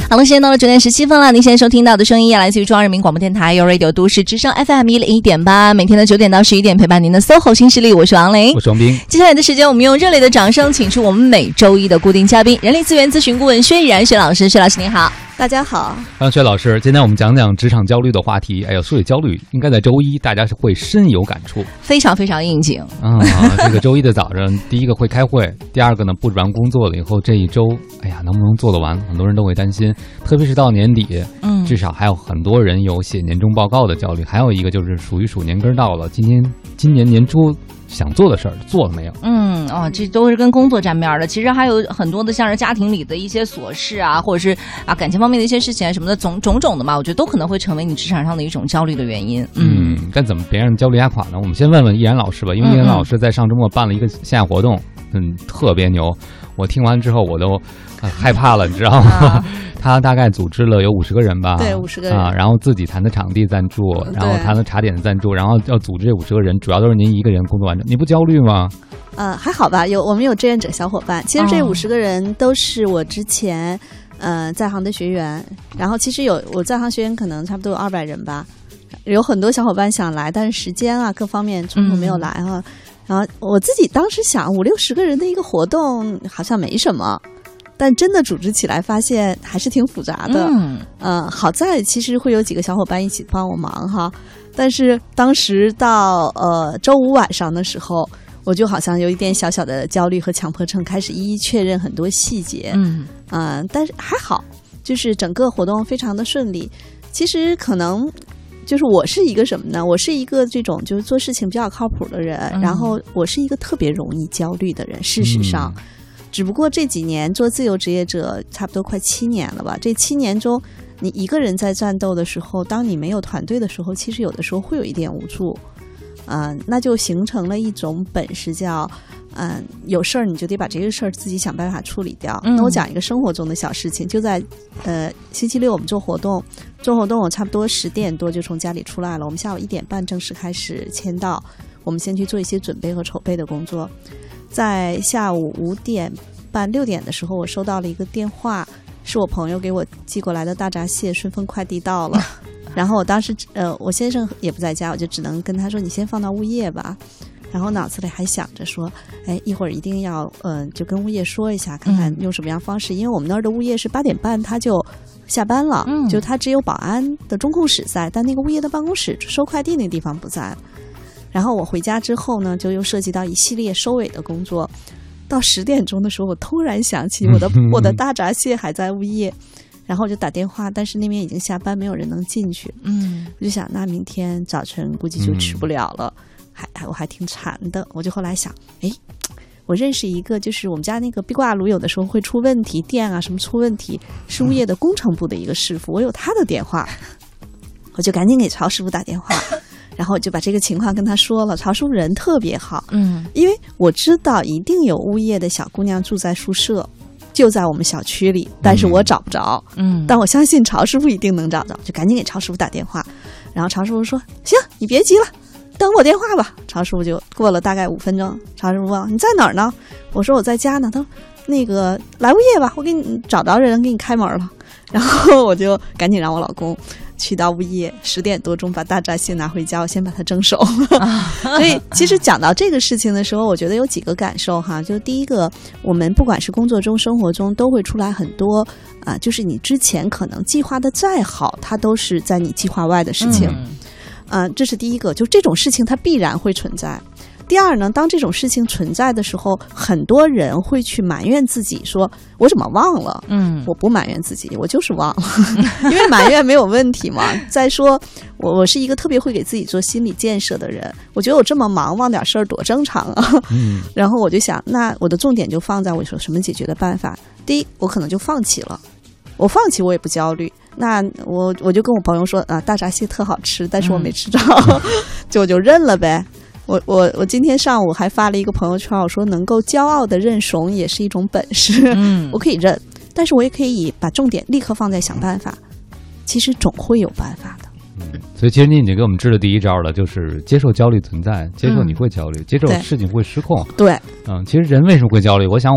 好了，时间到了9点17分了。您现在收听到的声音也来自于中央人民广播电台 Radio 都市之声 FM101.8，每天的9点到11点陪伴您的 SOHO 新势力，我是王琳， 我是王斌。 接下来的时间，我们用热烈的掌声，请出我们每周一的固定嘉宾，人力资源咨询顾问薛逸然薛老师。薛老师您好。 大家好， 薛老师，今天我们讲讲职场焦虑的话题。哎呦，说起焦虑，应该在周一大家是会深有感触， 非常非常应景这个周一的早上，第一个会开会，第二个呢布置完工作了以后，这一周，哎呀，能不能做得完？很多人都会担心，特别是到年底，至少还有很多人有写年终报告的焦虑，还有一个就是数一数年根到了，今年年初想做的事儿做了没有？ 这都是跟工作沾边的。其实还有很多的，像是家庭里的一些琐事啊，或者是感情方面的一些事情啊什么的，种种的嘛，我觉得都可能会成为你职场上的一种焦虑的原因。 但怎么别让焦虑压垮呢？我们先问问逸然老师吧，因为逸然老师在上周末办了一个线下活动，特别牛。我听完之后我都害怕了，你知道吗？他大概组织了有50个人吧， 对，50个人然后自己谈的场地赞助，然后谈的茶点赞助，然后要组织这50个人，主要都是您一个人工作完成，你不焦虑吗？ 还好吧，我们有志愿者小伙伴，其实这50个人都是我之前在行的学员，然后其实我在行学员可能差不多有200人吧，有很多小伙伴想来，但是时间各方面冲突没有来然后我自己当时想50-60个人的一个活动好像没什么，但真的组织起来发现还是挺复杂的。好在其实会有几个小伙伴一起帮我忙但是当时到周五晚上的时候，我就好像有一点小小的焦虑和强迫症，开始一一确认很多细节。但是还好，就是整个活动非常的顺利。其实可能就是我是一个什么呢？我是一个这种就是做事情比较靠谱的人，然后我是一个特别容易焦虑的人。事实上，只不过这几年做自由职业者差不多快7年了吧，这7年中你一个人在战斗的时候，当你没有团队的时候，其实有的时候会有一点无助。那就形成了一种本事叫有事儿你就得把这个事儿自己想办法处理掉。那我讲一个生活中的小事情，就在星期六我们做活动我差不多10点多就从家里出来了，我们下午1点半正式开始签到，我们先去做一些准备和筹备的工作。在下午5点半6点的时候，我收到了一个电话，是我朋友给我寄过来的大闸蟹顺丰快递到了然后我当时我先生也不在家，我就只能跟他说你先放到物业吧，然后脑子里还想着说一会儿一定要就跟物业说一下，看看用什么样方式，因为我们那儿的物业是8点半他就下班了，就他只有保安的中控室在，但那个物业的办公室收快递那个地方不在。然后我回家之后呢，就又涉及到一系列收尾的工作，到10点钟的时候，我突然想起我的大闸蟹还在物业，然后我就打电话，但是那边已经下班，没有人能进去。我就想那明天早晨估计就吃不了了，我还挺馋的。我就后来想我认识一个，就是我们家那个壁挂炉有的时候会出问题，电什么出问题，是物业的工程部的一个师傅，我有他的电话，我就赶紧给曹师傅打电话然后我就把这个情况跟他说了。曹师傅人特别好，因为我知道一定有物业的小姑娘住在宿舍，就在我们小区里，但是我找不着。但我相信曹师傅一定能找着，就赶紧给曹师傅打电话。然后曹师傅说行，你别急了，等我电话吧。曹师傅就过了大概5分钟，曹师傅问你在哪儿呢？我说我在家呢。他说那个来物业吧，我给你找着人给你开门了。然后我就赶紧让我老公去到物业，10点多钟把大闸蟹拿回家，我先把它蒸熟所以其实讲到这个事情的时候，我觉得有几个感受就第一个，我们不管是工作中生活中都会出来很多就是你之前可能计划的再好，它都是在你计划外的事情。这是第一个，就这种事情它必然会存在。第二呢，当这种事情存在的时候，很多人会去埋怨自己，说我怎么忘了？我不埋怨自己，我就是忘了因为埋怨没有问题嘛。再说我是一个特别会给自己做心理建设的人，我觉得我这么忙忘点事儿多正常啊然后我就想，那我的重点就放在我说什么解决的办法。第一，我可能就放弃了，我放弃我也不焦虑，那我就跟我朋友说大闸蟹特好吃，但是我没吃着就认了呗。我今天上午还发了一个朋友圈，我说能够骄傲的认怂也是一种本事。我可以认，但是我也可以把重点立刻放在想办法，其实总会有办法的。 所以其实你已经给我们支了第一招了，就是接受焦虑存在，接受你会焦虑，接受事情会失控。 对， 其实人为什么会焦虑？我想我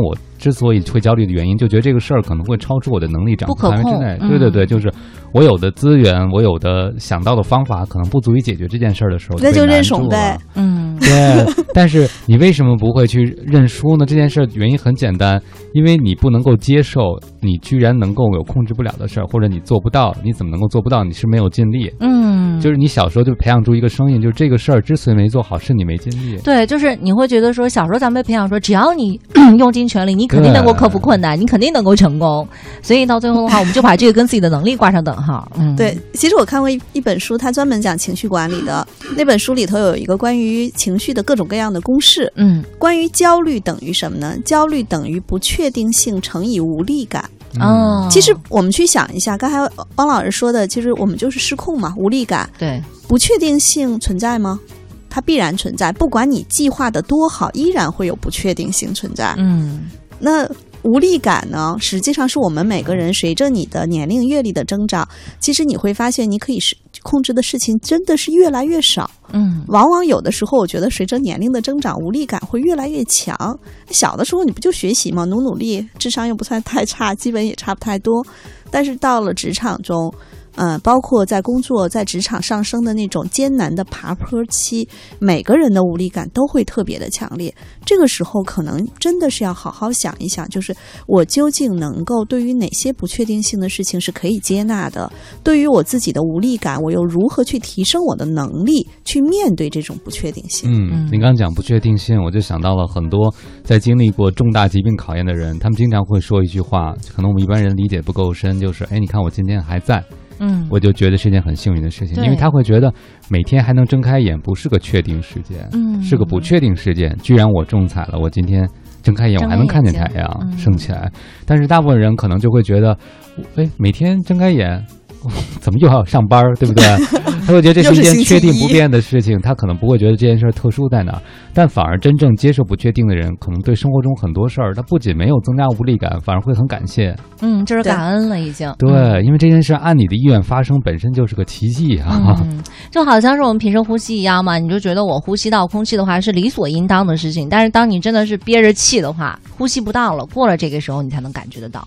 之所以会焦虑的原因，就觉得这个事儿可能会超出我的能力掌控范围之内。 不可控。 对，就是我有的资源，我有的想到的方法，可能不足以解决这件事儿的时候， 那就认怂呗。 对。但是你为什么不会去认输呢？这件事儿原因很简单，因为你不能够接受你居然能够有控制不了的事儿，或者你做不到，你怎么能够做不到？你是没有尽力。就是你小时候就培养出一个声音，就是这个事儿之所以没做好，是你没尽力。 对，就是你会觉得说，小时候咱们被培养说，只要你用尽全力，你肯定能够克服困难，你肯定能够成功。所以到最后的话，我们就把这个跟自己的能力挂上等号。 对，其实我看过一本书，它专门讲情绪管理的。那本书里头有一个关于情绪的各种各样的公式。关于焦虑等于什么呢？焦虑等于不确定性乘以无力感。其实我们去想一下，刚才汪老师说的，其实我们就是失控嘛，无力感。 对， 不确定性存在吗？它必然存在，不管你计划的多好，依然会有不确定性存在。那无力感呢，实际上是我们每个人随着你的年龄阅历的增长，其实你会发现你可以控制的事情真的是越来越少。往往有的时候我觉得随着年龄的增长，无力感会越来越强。小的时候你不就学习吗？努力，智商又不算太差，基本也差不太多。但是到了职场中，包括在工作在职场上升的那种艰难的爬坡期，每个人的无力感都会特别的强烈。这个时候可能真的是要好好想一想，就是我究竟能够对于哪些不确定性的事情是可以接纳的，对于我自己的无力感，我又如何去提升我的能力去面对这种不确定性。 您刚讲不确定性，我就想到了很多在经历过重大疾病考验的人，他们经常会说一句话，可能我们一般人理解不够深，就是你看我今天还在，我就觉得是件很幸运的事情，因为他会觉得每天还能睁开眼不是个确定事件，是个不确定事件。居然我中彩了，我今天睁开眼我还能看见太阳升起来。但是大部分人可能就会觉得，每天睁开眼怎么又要上班，对不对？他会觉得这是一件确定不变的事情，他可能不会觉得这件事特殊在哪儿，但反而真正接受不确定的人，可能对生活中很多事儿，他不仅没有增加无力感，反而会很感谢。 就是感恩了已经。 对，因为这件事按你的意愿发生，本身就是个奇迹啊。 就好像是我们平时呼吸一样嘛，你就觉得我呼吸到空气的话是理所应当的事情，但是当你真的是憋着气的话，呼吸不到了，过了这个时候你才能感觉得到。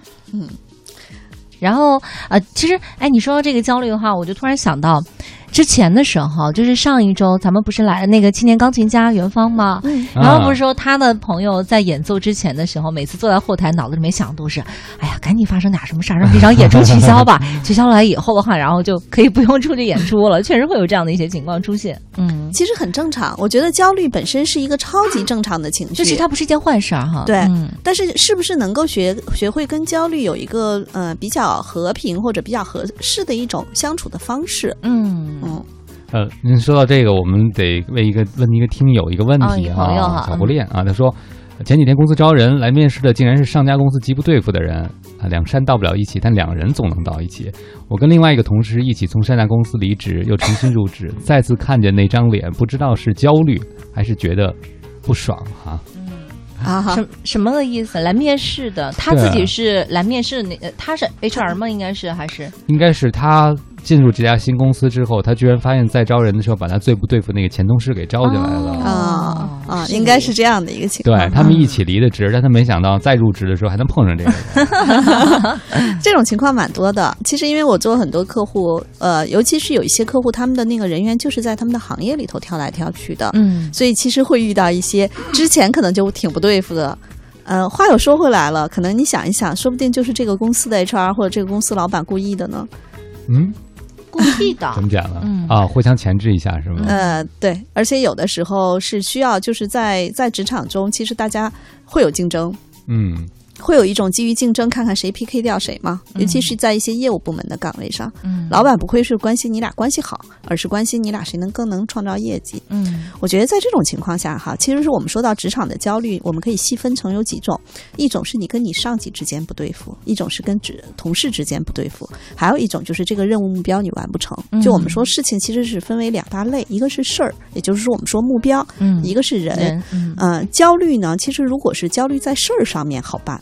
然后其实你说到这个焦虑的话，我就突然想到之前的时候，就是上一周咱们不是来了那个青年钢琴家元芳吗？然后不是说他的朋友在演奏之前的时候，每次坐在后台脑子里面想的都是，哎呀，赶紧发生点什么事儿，让这场演出取消吧。取消来以后的话，然后就可以不用出去演出了。确实会有这样的一些情况出现。 其实很正常。我觉得焦虑本身是一个超级正常的情绪， 就是它不是一件坏事哈。 对，但是是不是能够学会跟焦虑有一个比较和平或者比较合适的一种相处的方式？ 您说到这个，我们得问一个听友一个问题小胡练他说前几天公司招人来面试的竟然是上家公司极不对付的人两山到不了一起，但两人总能到一起。我跟另外一个同事一起从上家公司离职，又重新入职，再次看见那张脸，不知道是焦虑还是觉得不爽什么个意思？来面试的，他自己是来面试的，他是 HR 吗？应该是他进入这家新公司之后，他居然发现在招人的时候把他最不对付那个前同事给招进来了。 应该是这样的一个情况。 对，他们一起离的职，但他没想到再入职的时候还能碰上这个人。 这种情况蛮多的。其实因为我做很多客户，尤其是有一些客户，他们的那个人员就是在他们的行业里头挑来挑去的，所以其实会遇到一些之前可能就挺不对付的。话又说回来了，可能你想一想，说不定就是这个公司的 HR 或者这个公司老板故意的呢。 故意的？ 怎么讲呢？互相钳制一下是吗？ 对，而且有的时候是需要，就是在职场中，其实大家会有竞争，会有一种基于竞争看看谁 PK 掉谁嘛，尤其是在一些业务部门的岗位上，老板不会是关心你俩关系好，而是关心你俩谁更能创造业绩。我觉得在这种情况下其实是我们说到职场的焦虑，我们可以细分成有几种，一种是你跟你上级之间不对付，一种是跟同事之间不对付，还有一种就是这个任务目标你完不成。就我们说事情其实是分为两大类，一个是事儿，也就是说我们说目标，一个是人。焦虑呢，其实如果是焦虑在事儿上面好办，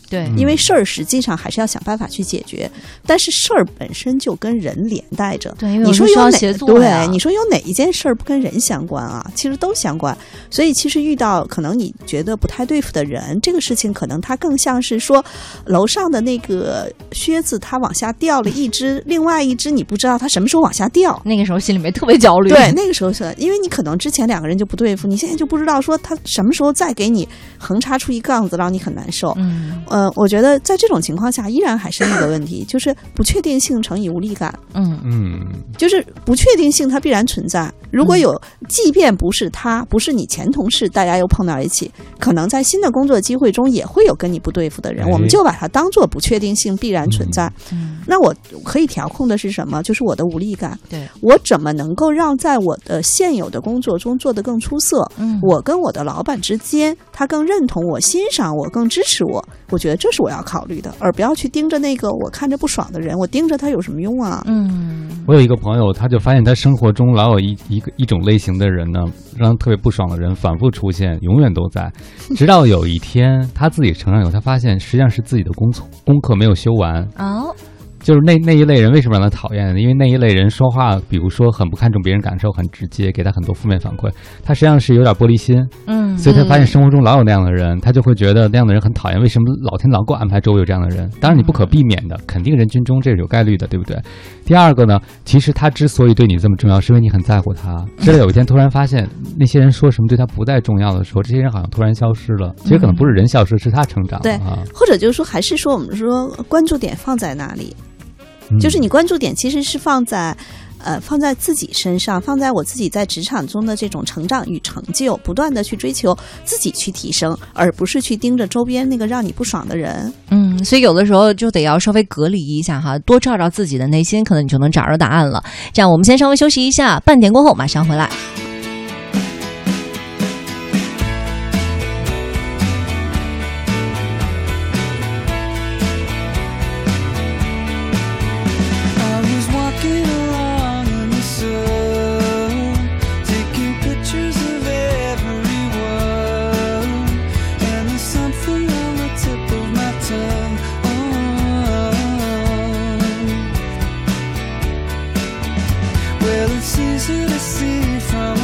对， 因为事儿实际上还是要想办法去解决，但是事儿本身就跟人连带着。 对，因为你说有哪对， 你说有哪一件事儿不跟人相关啊？其实都相关。所以其实遇到可能你觉得不太对付的人，这个事情可能它更像是说楼上的那个靴子它往下掉了一只，另外一只你不知道它什么时候往下掉， 那个时候心里面特别焦虑。 对，那个时候是因为你可能之前2个人就不对付，你现在就不知道说他什么时候再给你横插出一杠子让你很难受。我觉得在这种情况下依然还是那个问题，就是不确定性乘以无力感。就是不确定性它必然存在，如果有即便不是他，不是你前同事，大家又碰到一起，可能在新的工作机会中也会有跟你不对付的人，我们就把它当做不确定性必然存在。那我可以调控的是什么？就是我的无力感。 对， 我怎么能够让在我的现有的工作中做得更出色？我跟我的老板之间，他更认同我、欣赏我、更支持我，我觉得这是我要考虑的，而不要去盯着那个我看着不爽的人，我盯着他有什么用啊？ 我有一个朋友，他就发现他生活中老有一种类型的人呢，让他特别不爽的人反复出现，永远都在，直到有一天他自己成长以后，他发现实际上是自己的功课没有修完。就是那一类人为什么让他讨厌呢？因为那一类人说话，比如说很不看重别人感受，很直接，给他很多负面反馈，他实际上是有点玻璃心。所以他发现生活中老有那样的人，他就会觉得那样的人很讨厌。为什么老天老给我安排周围有这样的人？当然你不可避免的，肯定人群中这是有概率的，对不对？第二个呢，其实他之所以对你这么重要，是因为你很在乎他。直到有一天突然发现那些人说什么对他不再重要的时候，这些人好像突然消失了。其实可能不是人消失，是他成长了。 对，或者就是说，还是说我们说关注点放在哪里？就是你关注点其实是放在自己身上，放在我自己在职场中的这种成长与成就，不断的去追求自己去提升，而不是去盯着周边那个让你不爽的人。 所以有的时候就得要稍微隔离一下哈，多照照自己的内心，可能你就能找着答案了。这样我们先稍微休息一下，半点过后马上回来。 It's easy to see from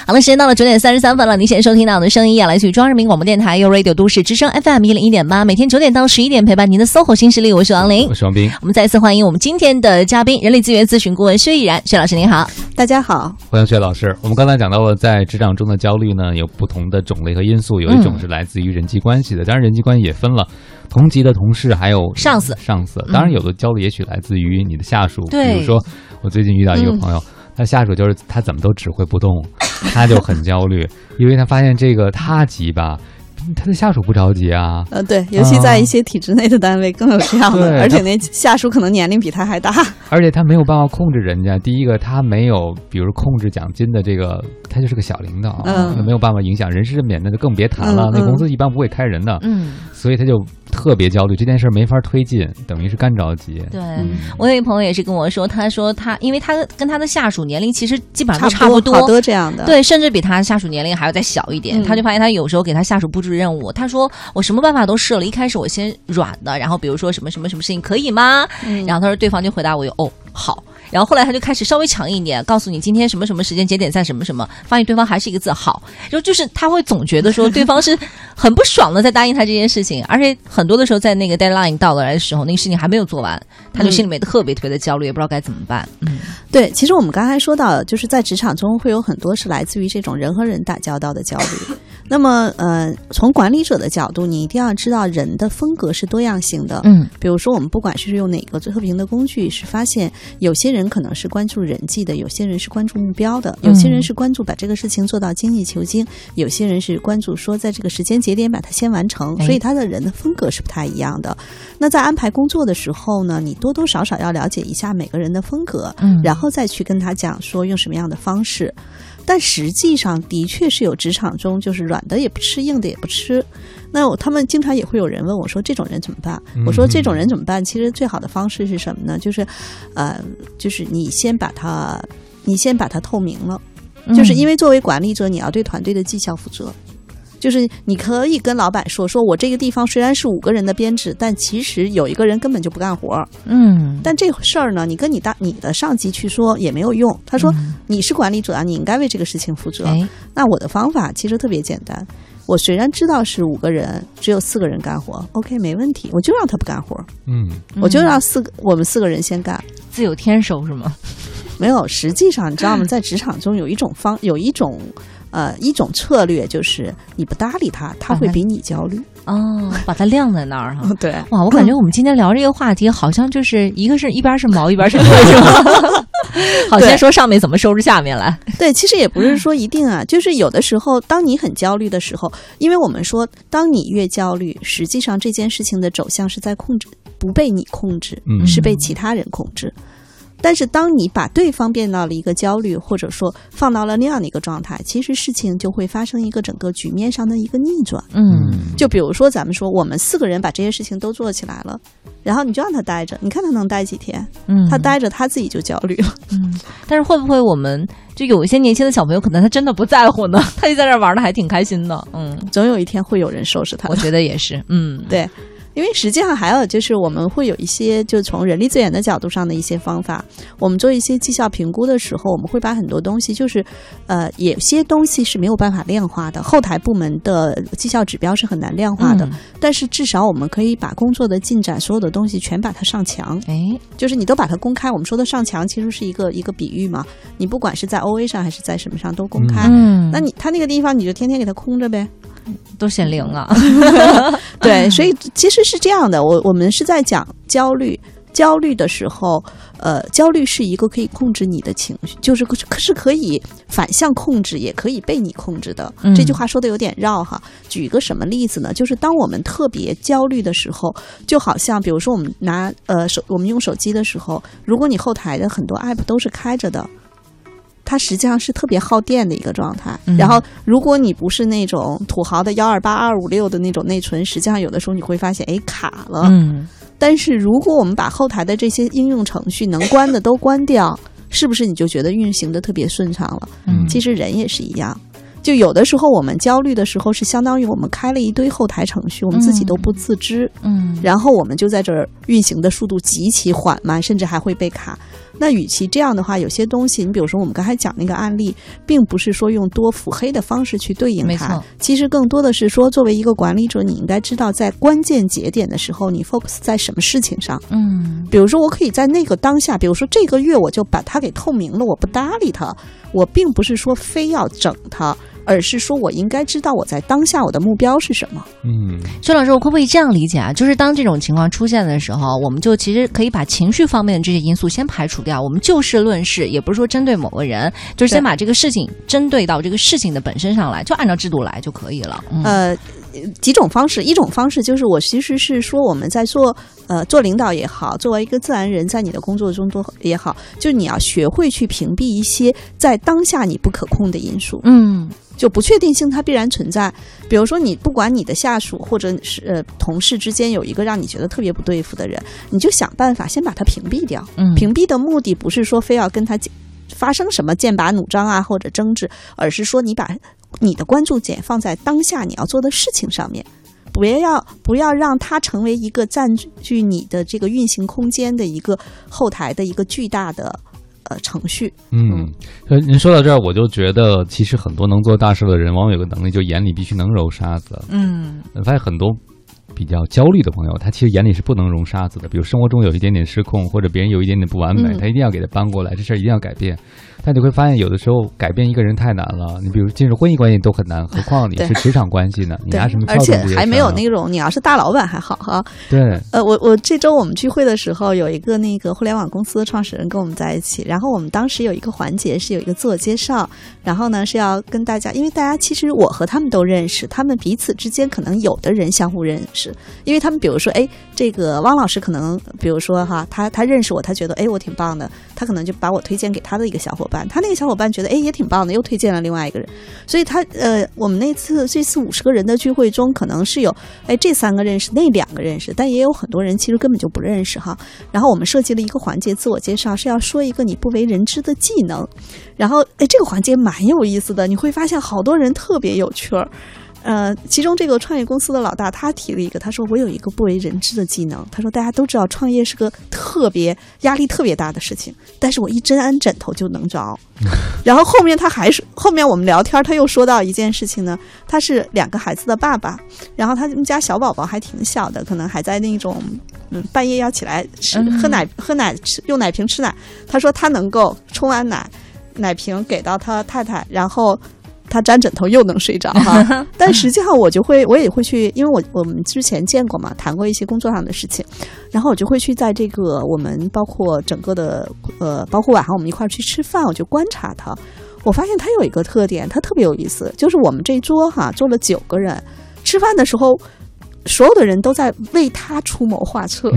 好了，时间到了9点33分了。您现在收听到的声音来自于中央人民广播电台由 Radio 都市之声 FM 101.8，每天9点到11点陪伴您的 SOHO 新势力，我是王琳， 我是王斌。 我们再次欢迎我们今天的嘉宾，人力资源咨询顾问薛逸然，薛老师您好。 大家好， 欢迎薛老师。我们刚才讲到了，在职场中的焦虑呢，有不同的种类和因素，有一种是来自于人际关系的，当然人际关系也分了同级的同事，还有上司。当然有的焦虑也许来自于你的下属，比如说我最近遇到一个朋友，他下属就是他怎么都指挥不动，他就很焦虑，因为他发现这个他急吧，他的下属不着急啊。 对，尤其在一些体制内的单位更有这样的，而且那下属可能年龄比他还大， 而且他没有办法控制人家。第一个，他没有，比如控制奖金的这个，他就是个小领导，那没有办法影响人事任免，那就更别谈了。那公司一般不会开人的，所以他就特别焦虑，这件事没法推进，等于是干着急。 对，我有一朋友也是跟我说，他说他因为他跟他的下属年龄其实基本上都差不多， 好多这样的， 对，甚至比他下属年龄还要再小一点。他就发现他有时候给他下属布置任务，他说我什么办法都试了，一开始我先软的，然后比如说什么什么什么事情可以吗？然后他说对方就回答我哦好。然后后来他就开始稍微强硬一点，告诉你今天什么什么时间节点在什么什么，发现对方还是一个字好，就是他会总觉得说对方是很不爽的在答应他这件事情，而且很多的时候在那个 deadline 到来的时候，那个事情还没有做完，他就心里面特别的焦虑，也不知道该怎么办。 对，其实我们刚才说到，就是在职场中会有很多是来自于这种人和人打交道的焦虑。那么从管理者的角度，你一定要知道人的风格是多样性的。比如说我们不管是用哪个测评的工具，是发现有些人可能是关注人际的，有些人是关注目标的，有些人是关注把这个事情做到精益求精，有些人是关注说在这个时间节点把它先完成，所以他的人的风格是不太一样的。那在安排工作的时候呢，你多多少少要了解一下每个人的风格，然后再去跟他讲说用什么样的方式。但实际上的确是有职场中就是软的也不吃，硬的也不吃。那他们经常也会有人问我说这种人怎么办？我说这种人怎么办？其实最好的方式是什么呢？就是你先把它透明了，就是因为作为管理者你要对团队的绩效负责。就是你可以跟老板说我这个地方虽然是5个人的编制，但其实有一个人根本就不干活。但这事儿呢，你跟你的上级去说也没有用。他说你是管理者啊，你应该为这个事情负责。那我的方法其实特别简单，我虽然知道是5个人，只有4个人干活 ，OK 没问题，我就让他不干活。我就让我们4个人先干， 自有天收是吗？ 没有，实际上你知道吗？在职场中有一种策略，就是你不搭理他，他会比你焦虑。 把它晾在那儿哈。 对， 哇，我感觉我们今天聊这个话题，好像就是一边是毛，一边是盾，是吧？好，先说上面怎么收拾下面来。 对，其实也不是说一定啊，就是有的时候，当你很焦虑的时候，因为我们说，当你越焦虑，实际上这件事情的走向是在控制，不被你控制，是被其他人控制。但是当你把对方变到了一个焦虑，或者说放到了那样的一个状态，其实事情就会发生一个整个局面上的一个逆转。就比如说咱们说我们4个人把这些事情都做起来了，然后你就让他待着，你看他能待几天？他待着他自己就焦虑了。 但是会不会我们就有一些年轻的小朋友，可能他真的不在乎呢？他就在这玩的还挺开心的。 总有一天会有人收拾他。 我觉得也是。 对。因为实际上还有就是我们会有一些就从人力资源的角度上的一些方法，我们做一些绩效评估的时候，我们会把很多东西就是有些东西是没有办法量化的，后台部门的绩效指标是很难量化的，但是至少我们可以把工作的进展所有的东西全把它上墙。就是你都把它公开，我们说的上墙其实是一个比喻嘛，你不管是在 OA 上还是在什么上都公开。那他那个地方你就天天给它空着呗， 都显灵啊。 对，所以其实是这样的，我们是在讲焦虑的时候，焦虑是一个可以控制你的情绪，就是可以反向控制，也可以被你控制的。这句话说的有点绕哈。举一个什么例子呢？就是当我们特别焦虑的时候，就好像比如说我们我们用手机的时候，如果你后台的很多 app 都是开着的，它实际上是特别耗电的一个状态。然后如果你不是那种土豪的128256的那种内存，实际上有的时候你会发现卡了。但是如果我们把后台的这些应用程序能关的都关掉，是不是你就觉得运行的特别顺畅了？其实人也是一样， 就有的时候我们焦虑的时候是相当于我们开了一堆后台程序，我们自己都不自知，然后我们就在这儿运行的速度极其缓慢，甚至还会被卡。那与其这样的话，有些东西，你比如说我们刚才讲那个案例，并不是说用多腹黑的方式去对应它，其实更多的是说，作为一个管理者，你应该知道在关键节点的时候，你 focus 在什么事情上。比如说我可以在那个当下，比如说这个月我就把它给透明了，我不搭理它，我并不是说非要整它，而是说我应该知道我在当下我的目标是什么。 薛老师，我可不可以这样理解啊？就是当这种情况出现的时候，我们就其实可以把情绪方面的这些因素先排除掉，我们就事论事，也不是说针对某个人，就是先把这个事情针对到这个事情的本身上来，就按照制度来就可以了。 几种方式，一种方式就是我其实是说我们在做领导也好，作为一个自然人在你的工作中也好，就你要学会去屏蔽一些在当下你不可控的因素。就不确定性它必然存在。比如说你不管你的下属或者是同事之间有一个让你觉得特别不对付的人，你就想办法先把它屏蔽掉。屏蔽的目的不是说非要跟他发生什么剑拔弩张啊或者争执，而是说你把你的关注点放在当下你要做的事情上面，不要让它成为一个占据你的这个运行空间的一个后台的一个巨大的程序。 您说到这儿，我就觉得其实很多能做大事的人往往有个能力，就眼里必须能揉沙子。我发现很多比较焦虑的朋友，他其实眼里是不能容沙子的，比如生活中有一点点失控，或者别人有一点点不完美，他一定要给他搬过来，这事儿一定要改变。但你会发现有的时候改变一个人太难了，你比如进入婚姻关系都很难，何况你是职场关系呢？你拿什么跳动这些事？ 而且还没有那种你要是大老板还好哈。 对， 我这周我们聚会的时候，有一个那个互联网公司的创始人跟我们在一起，然后我们当时有一个环节是有一个自我介绍，然后呢是要跟大家，因为大家其实我和他们都认识，他们彼此之间可能有的人相互认识，因为他们比如说这个汪老师可能比如说哈，他认识我，他觉得我挺棒的，他可能就把我推荐给他的一个小伙伴，他那个小伙伴觉得也挺棒的，又推荐了另外一个人，所以我们这次50个人的聚会中，可能是有这3个认识，那2个认识，但也有很多人其实根本就不认识哈。然后我们设计了一个环节，自我介绍是要说一个你不为人知的技能，然后这个环节蛮有意思的，你会发现好多人特别有趣儿。其中这个创业公司的老大他提了一个，他说我有一个不为人知的技能，他说大家都知道创业是个压力特别大的事情，但是我一针安枕头就能着。然后后面我们聊天，他又说到一件事情呢，他是2个孩子的爸爸，然后他们家小宝宝还挺小的，可能还在那种半夜要起来喝奶用奶瓶吃奶，他说他能够冲完奶瓶给到他太太，然后他沾枕头又能睡着哈。但实际上我也会去，因为我们之前见过嘛，谈过一些工作上的事情，然后我就会去在这个我们包括整个的包括晚上我们一块儿去吃饭，我就观察他，我发现他有一个特点，他特别有意思，就是我们这一桌哈坐了9个人，吃饭的时候所有的人都在为他出谋划策。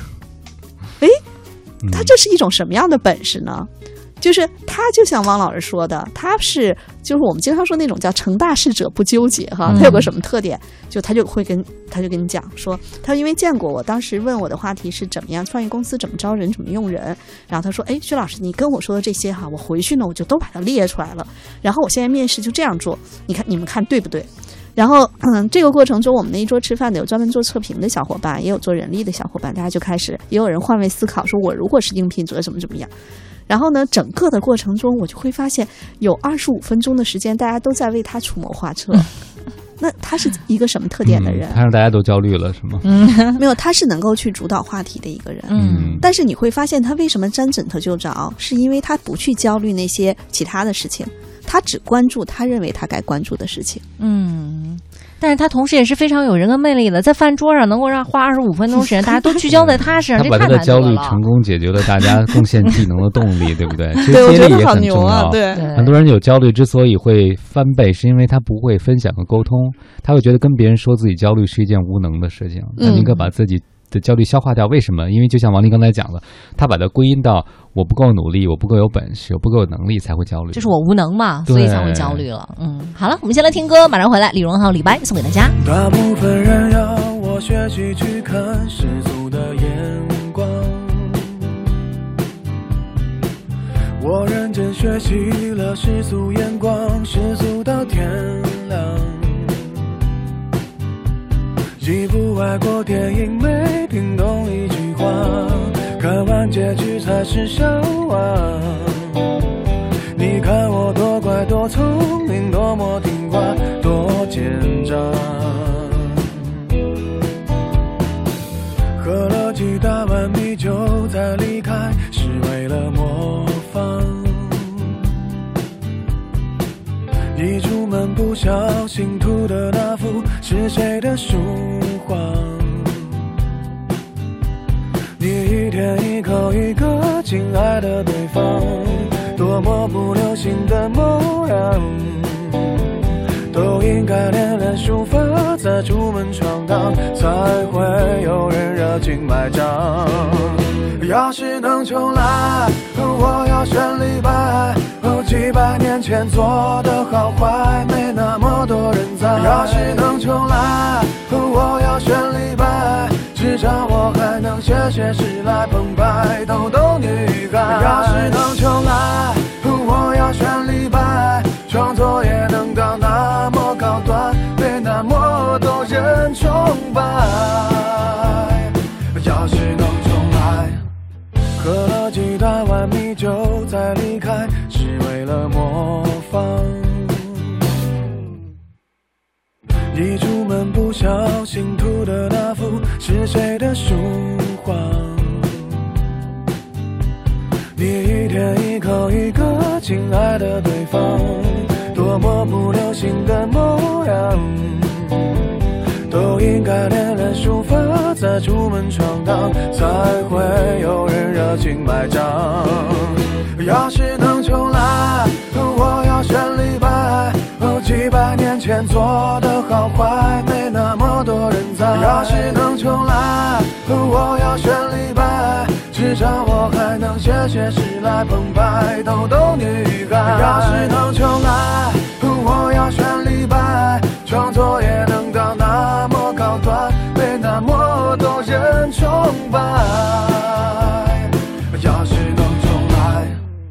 他这是一种什么样的本事呢？就是他就像汪老师说的，就是我们经常说那种叫成大事者不纠结哈。他有个什么特点？就他就跟你讲说，他因为见过我，当时问我的话题是怎么样创业公司怎么招人怎么用人，然后他说薛老师你跟我说的这些哈，我回去呢我就都把它列出来了，然后我现在面试就这样做，你们看对不对？然后这个过程中我们那一桌吃饭的有专门做测评的小伙伴，也有做人力的小伙伴，大家就开始也有人换位思考，说我如果是应聘者怎么样。然后呢，整个的过程中我就会发现有25分钟的时间大家都在为他出谋划策。那他是一个什么特点的人？ 他让大家都焦虑了是吗？ 没有，他是能够去主导话题的一个人。但是你会发现他为什么沾枕头就着，是因为他不去焦虑那些其他的事情，他只关注他认为他该关注的事情。 但是他同时也是非常有人格魅力的，在饭桌上能够让花25分钟时间大家都聚焦在他身上， 他把他的焦虑成功解决了大家贡献技能的动力，对不对？其实接力也很重要。 对， 很多人有焦虑之所以会翻倍，是因为他不会分享和沟通，他会觉得跟别人说自己焦虑是一件无能的事情，他宁可把自己的焦虑消化掉。为什么？因为就像王丽刚才讲的，他把它归因到我不够努力，我不够有本事，我不够有能力才会焦虑， 就是我无能嘛，所以才会焦虑了。好了，我们先来听歌，马上回来，李荣浩、李白送给大家。 大部分人要我学习去看世俗的眼光， 我认真学习了世俗眼光，世俗到天亮。一部外国电影没听懂一句话，看完结局才是笑话。你看我多乖多聪明，多么听话，多奸诈。喝了几大碗米酒再离开，是为了模仿。一出门不小心涂的那幅是谁的书画？你一天一口一个亲爱的对方，多么不流行的模样，都应该练练书法，再出门闯荡，才会有人热情买账。要是能重来，我要选李白。几百年前做的好坏，没那么多人在。要是能重来，我要选李白，至少我还能写诗来澎湃逗逗女孩。要是能重来，我要选李白，创作也能到那么高端，被那么多人崇拜。要是能重来，喝了几大碗米酒再离开，是为了模仿。一出门不小心涂的那幅是谁的书画？你一天一口一个亲爱的对方，多么不流行的模样，都应该练练书法，再出门闯荡，才会有人热情买账。要是能重来，我要选李白。几百年前做的好坏，没那么多人在。要是能重来，我要选李白，至少我还能写诗来澎湃逗逗女孩。要是能重来，我要选李白，创作也能到那么高端，被那么多人崇拜。要是能重来。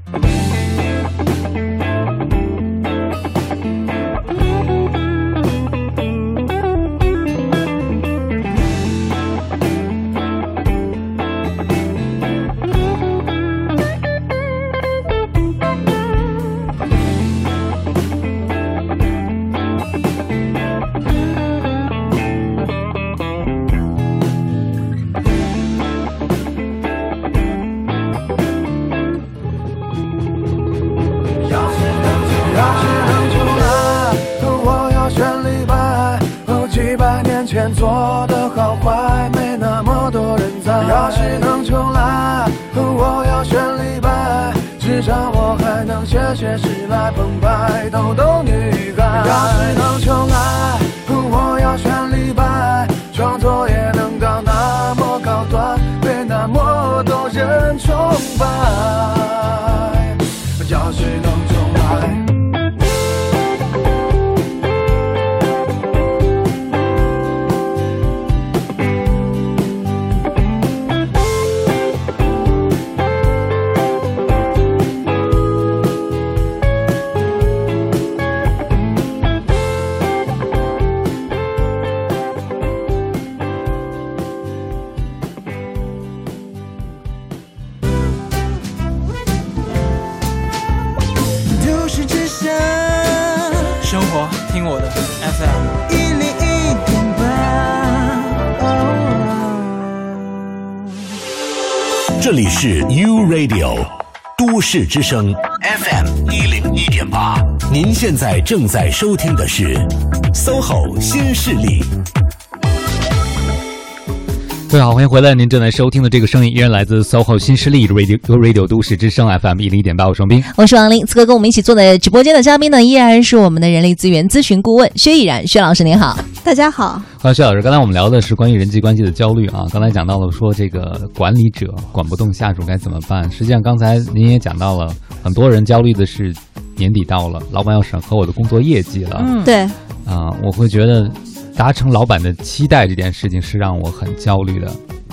做的好坏，没那么多人在。要是能重来，我要选李白，至少我还能写诗来澎湃逗逗女孩。要是能重来，我要选李白，创作也能到那么高端，被那么多人崇拜。要是能重来。 听我的 FM 101.8， 这里是 U Radio 都市之声 FM 101.8，您现在正在收听的是 SOHO 新势力。 各位好，欢迎回来。您正在收听的这个声音依然来自 SOHO 新势力 Radio 都市之声 FM 101.8，我是王斌， 我是王琳。此刻跟我们一起坐在直播间的嘉宾呢，依然是我们的人力资源咨询顾问薛逸然，薛老师您好。 大家好。 薛老师，刚才我们聊的是关于人际关系的焦虑啊，刚才讲到了说这个管理者管不动下属该怎么办。实际上刚才您也讲到了，很多人焦虑的是年底到了，老板要审核我的工作业绩了。 对我会觉得达成老板的期待这件事情是让我很焦虑的。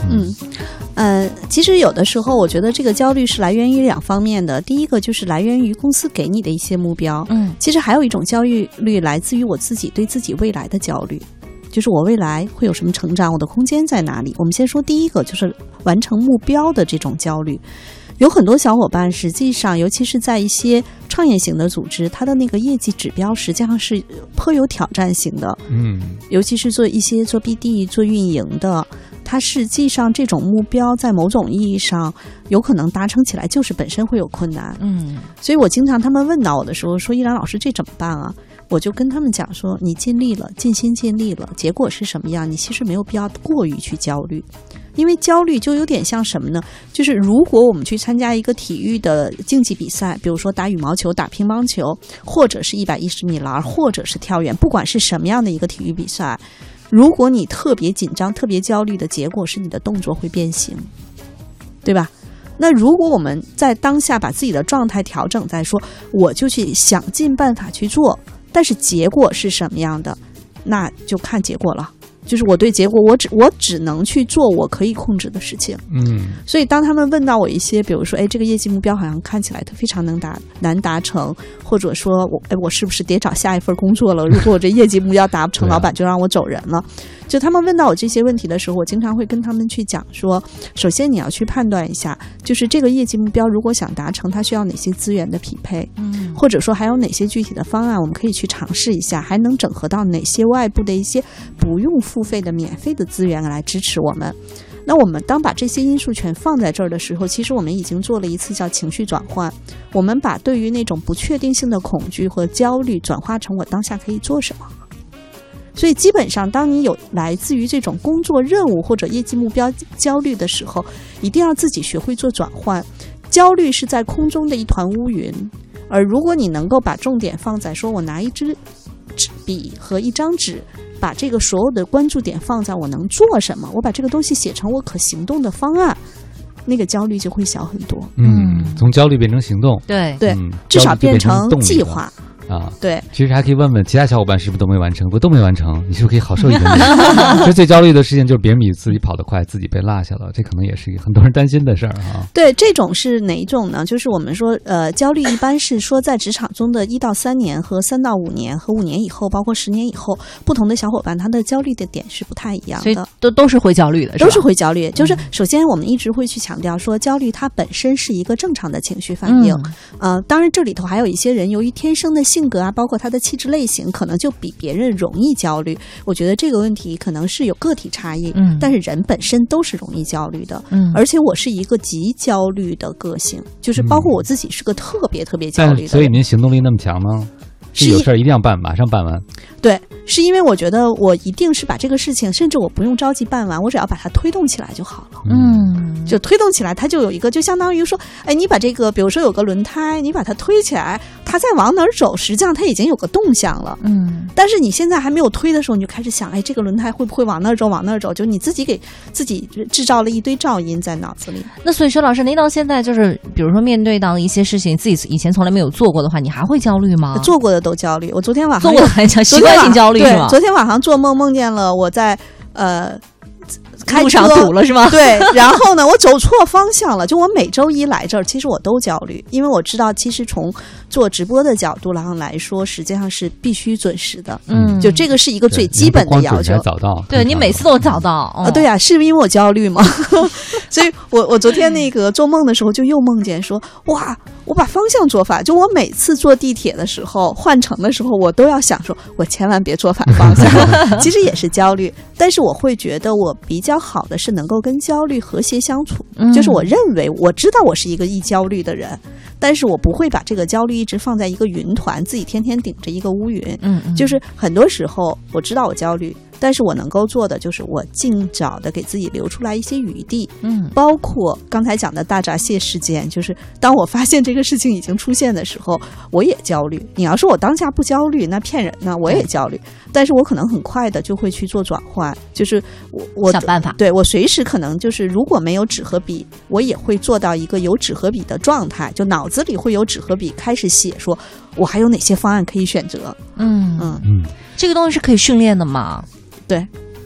其实有的时候我觉得这个焦虑是来源于两方面的。第一个就是来源于公司给你的一些目标，其实还有一种焦虑来自于我自己对自己未来的焦虑，就是我未来会有什么成长，我的空间在哪里。我们先说第一个，就是完成目标的这种焦虑。有很多小伙伴实际上尤其是在一些创业型的组织，它的那个业绩指标实际上是颇有挑战性的，尤其是做 BD 做运营的，它实际上这种目标在某种意义上有可能达成起来就是本身会有困难。所以我经常他们问到我的时候说，依兰老师这怎么办啊？我就跟他们讲说，你尽力了，尽心尽力了，结果是什么样，你其实没有必要过于去焦虑。因为焦虑就有点像什么呢？就是如果我们去参加一个体育的竞技比赛，比如说打羽毛球、打乒乓球，或者是110米栏，或者是跳远，不管是什么样的一个体育比赛，如果你特别紧张、特别焦虑的结果是你的动作会变形，对吧？那如果我们在当下把自己的状态调整在说，我就去想尽办法去做，但是结果是什么样的，那就看结果了。就是我对结果我只能去做我可以控制的事情。所以当他们问到我一些比如说这个业绩目标好像看起来它非常难达成，或者说我是不是得找下一份工作了，如果我这业绩目标达不成老板就让我走人了。就他们问到我这些问题的时候，我经常会跟他们去讲说，首先你要去判断一下，就是这个业绩目标如果想达成，它需要哪些资源的匹配，或者说还有哪些具体的方案我们可以去尝试一下，还能整合到哪些外部的一些不用付费的免费的资源来支持我们。那我们当把这些因素全放在这儿的时候，其实我们已经做了一次叫情绪转换，我们把对于那种不确定性的恐惧和焦虑转化成我当下可以做什么。所以基本上当你有来自于这种工作任务或者业绩目标焦虑的时候，一定要自己学会做转换。焦虑是在空中的一团乌云，而如果你能够把重点放在说我拿一支笔和一张纸，把这个所有的关注点放在我能做什么，我把这个东西写成我可行动的方案，那个焦虑就会小很多。 从焦虑变成行动， 对， 至少变成计划。对， 其实还可以问问其他小伙伴是不是都没完成，不都没完成，你是不是可以好受一点点？其实最焦虑的事情就是别人比自己跑得快，自己被落下了，这可能也是很多人担心的事儿哈。 对，这种是哪一种呢？就是我们说焦虑一般是说在职场中的1到3年和3到5年和5年以后，包括10年以后，不同的小伙伴他的焦虑的点是不太一样的， 所以都是会焦虑的， 都是会焦虑。就是首先我们一直会去强调说，焦虑它本身是一个正常的情绪反应。当然这里头还有一些人由于天生的性格啊，包括他的气质类型，可能就比别人容易焦虑。我觉得这个问题可能是有个体差异，但是人本身都是容易焦虑的。而且我是一个极焦虑的个性，就是包括我自己是个特别焦虑的人。 所以您行动力那么强呢？是有事儿一定要办，马上办完。 对，是因为我觉得我一定是把这个事情，甚至我不用着急办完，我只要把它推动起来就好了。就推动起来，它就有一个，就相当于说，你把这个，比如说有个轮胎，你把它推起来，它在往哪儿走，实际上它已经有个动向了。但是你现在还没有推的时候，你就开始想，这个轮胎会不会往那儿走，往那儿走？就你自己给自己制造了一堆噪音在脑子里。 那所以说，老师，您到现在就是，比如说面对到一些事情，自己以前从来没有做过的话，你还会焦虑吗？ 做过的都焦虑。我昨天晚上做过的还焦，习惯性焦虑是吗？ 对，昨天晚上做梦梦见了我在路上堵了是吗？ 对，然后呢，我走错方向了。就我每周一来这儿，其实我都焦虑，因为我知道，其实从做直播的角度上来说，实际上是必须准时的。就这个是一个最基本的要求。 早到， 对你每次都早到。 对呀，是因为我焦虑吗？所以我昨天那个做梦的时候，就又梦见说，哇，我把方向做反。就我每次坐地铁的时候，换乘的时候，我都要想说，我千万别坐反方向。其实也是焦虑，但是我会觉得我比较好的是能够跟焦虑和谐相处。就是我认为我知道我是一个易焦虑的人，但是我不会把这个焦虑一直放在一个云团，自己天天顶着一个乌云。就是很多时候我知道我焦虑，但是我能够做的就是我尽早的给自己留出来一些余地。包括刚才讲的大闸蟹事件，就是当我发现这个事情已经出现的时候，我也焦虑。你要说我当下不焦虑，那骗人呢，我也焦虑。但是我可能很快的就会去做转换，就是我想办法。 对，我随时可能就是如果没有纸和笔，我也会做到一个有纸和笔的状态，就脑子里会有纸和笔开始写，说我还有哪些方案可以选择。 这个东西是可以训练的吗？ 对，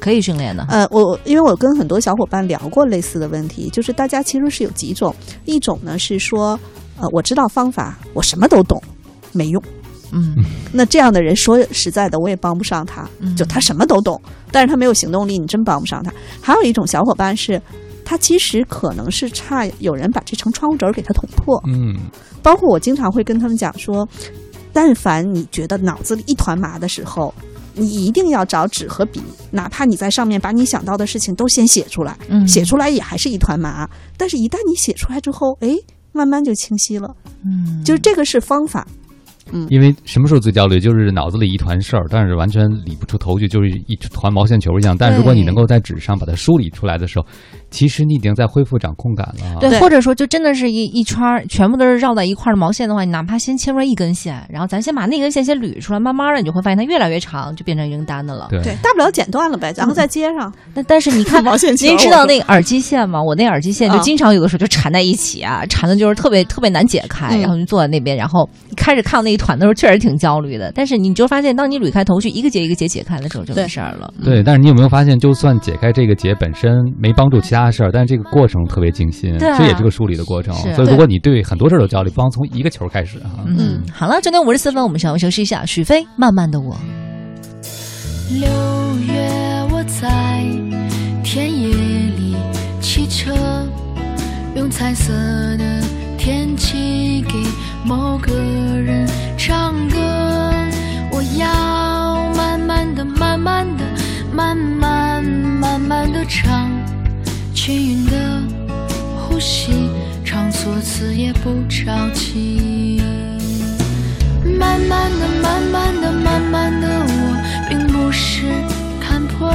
可以训练的。 因为我跟很多小伙伴聊过类似的问题，就是大家其实是有几种，一种呢是说，我知道方法，我什么都懂，没用。那这样的人说实在的，我也帮不上他，就他什么都懂，但是他没有行动力，你真帮不上他。还有一种小伙伴是，他其实可能是差有人把这层窗户纸给他捅破。包括我经常会跟他们讲说，但凡你觉得脑子里一团麻的时候，你一定要找纸和笔，哪怕你在上面把你想到的事情都先写出来，写出来也还是一团麻，但是一旦你写出来之后，慢慢就清晰了。就是这个是方法。 因为什么时候最焦虑？就是脑子里一团事儿，但是完全理不出头绪，就是一团毛线球一样。但如果你能够在纸上把它梳理出来的时候，其实你已经在恢复掌控感了。 对，或者说就真的是一圈全部都是绕在一块的毛线的话，你哪怕先切出来一根线，然后咱先把那根线先捋出来，慢慢的你就会发现它越来越长，就变成一根单的了。 对，大不了剪断了呗，然后再接上。 但是你看毛线球， 您知道那个耳机线吗？我那耳机线就经常有的时候就缠在一起啊，缠的就是特别特别难解开，然后就坐在那边，然后开始看到那一团的时候，确实挺焦虑的。但是你就发现，当你捋开头绪，一个结一个结解开的时候，就没事儿了。 对，但是你有没有发现，就算解开这个结本身没帮助其他事儿，但是这个过程特别精心，这也是个梳理的过程。所以如果你对很多事儿都焦虑，不妨从一个球开始哈。 好了，9点54分，我们稍微休息一下。许飞，慢慢的我。 6月我在田野里骑车，用彩色的天气给某个人唱歌。我要慢慢的慢慢的慢慢慢慢的唱，均匀的呼吸，唱错词也不着急。慢慢的慢慢的慢慢的，我并不是看破，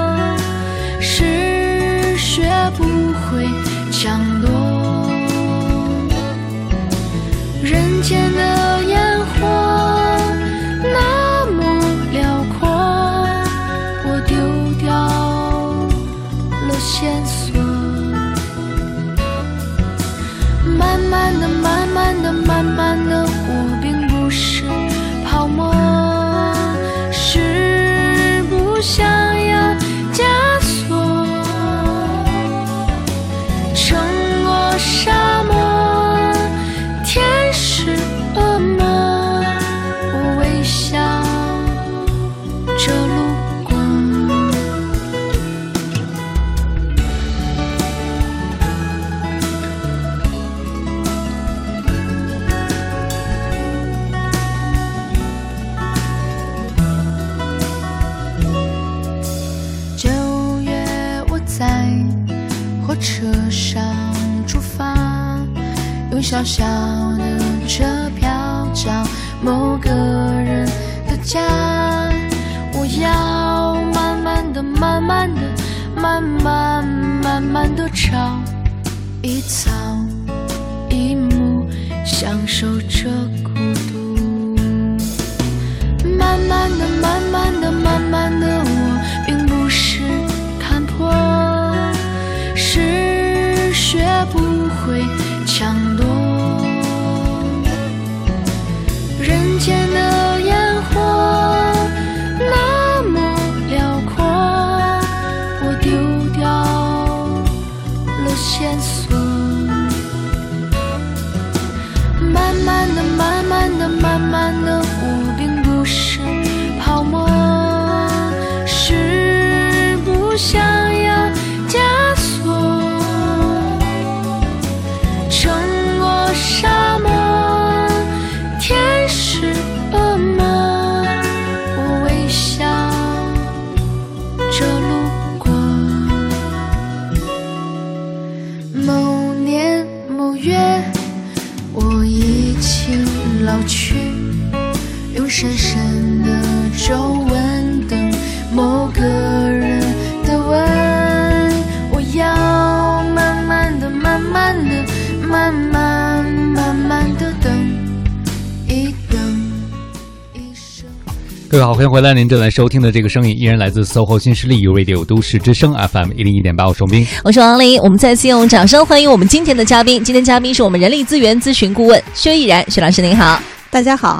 是学不会抢夺人间的烟火，那么辽阔，我丢掉了线索。慢慢的慢慢的慢慢的，我并不是泡沫，是不想要枷锁，撑过沙漠，天使恶魔，我微笑着路过。9月我在火车上出发，用小小的车票找某个人的家。我要慢慢的慢慢的慢慢慢慢的找一草一木，享受着孤独。慢慢的慢慢的慢慢的，我并不是看破，是学不会抢夺人间的烟火，那么辽阔，我丢掉了线索。慢慢的慢慢的慢慢的，我并不是泡沫，是不想要枷锁，撑过沙漠，天使恶魔，我微笑着路过。某年某月，我已经老去，用深深的皱纹等某个人的吻。我要慢慢的慢慢的慢慢慢慢的等一等一生。 各位好，欢迎回来，您正在收听的这个声音依然来自 SOHO 新势力 Radio 都市之声 FM 101.8，我是王斌， 我是王丽。我们再次用掌声欢迎我们今天的嘉宾。今天嘉宾是我们人力资源咨询顾问薛逸然，薛老师您好。 大家好。